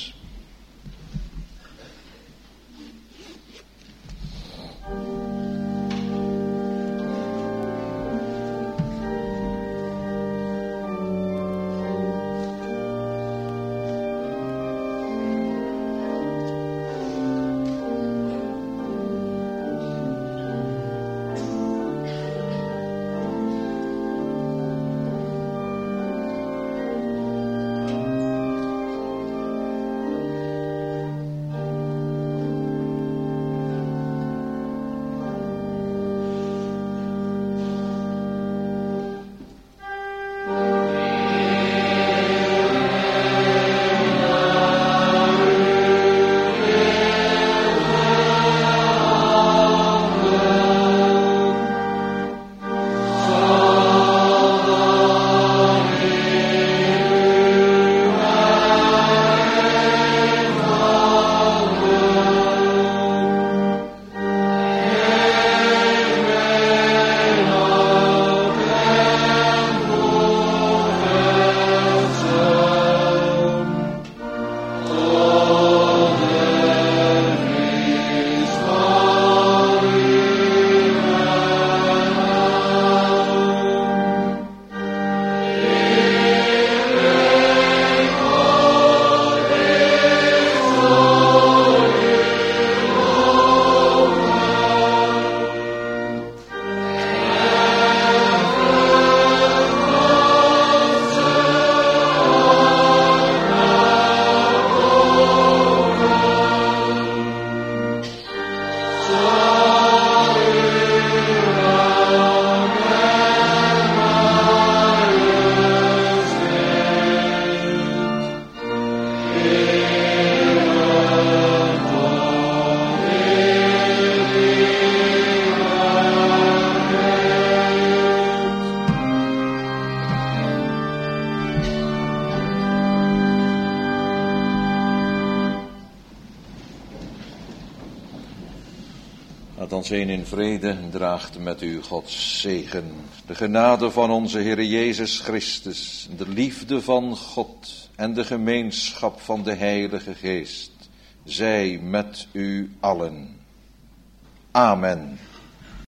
ons heen in vrede en draagt met u Gods zegen. De genade van onze Heer Jezus Christus, de liefde van God en de gemeenschap van de Heilige Geest, zij met u allen. Amen.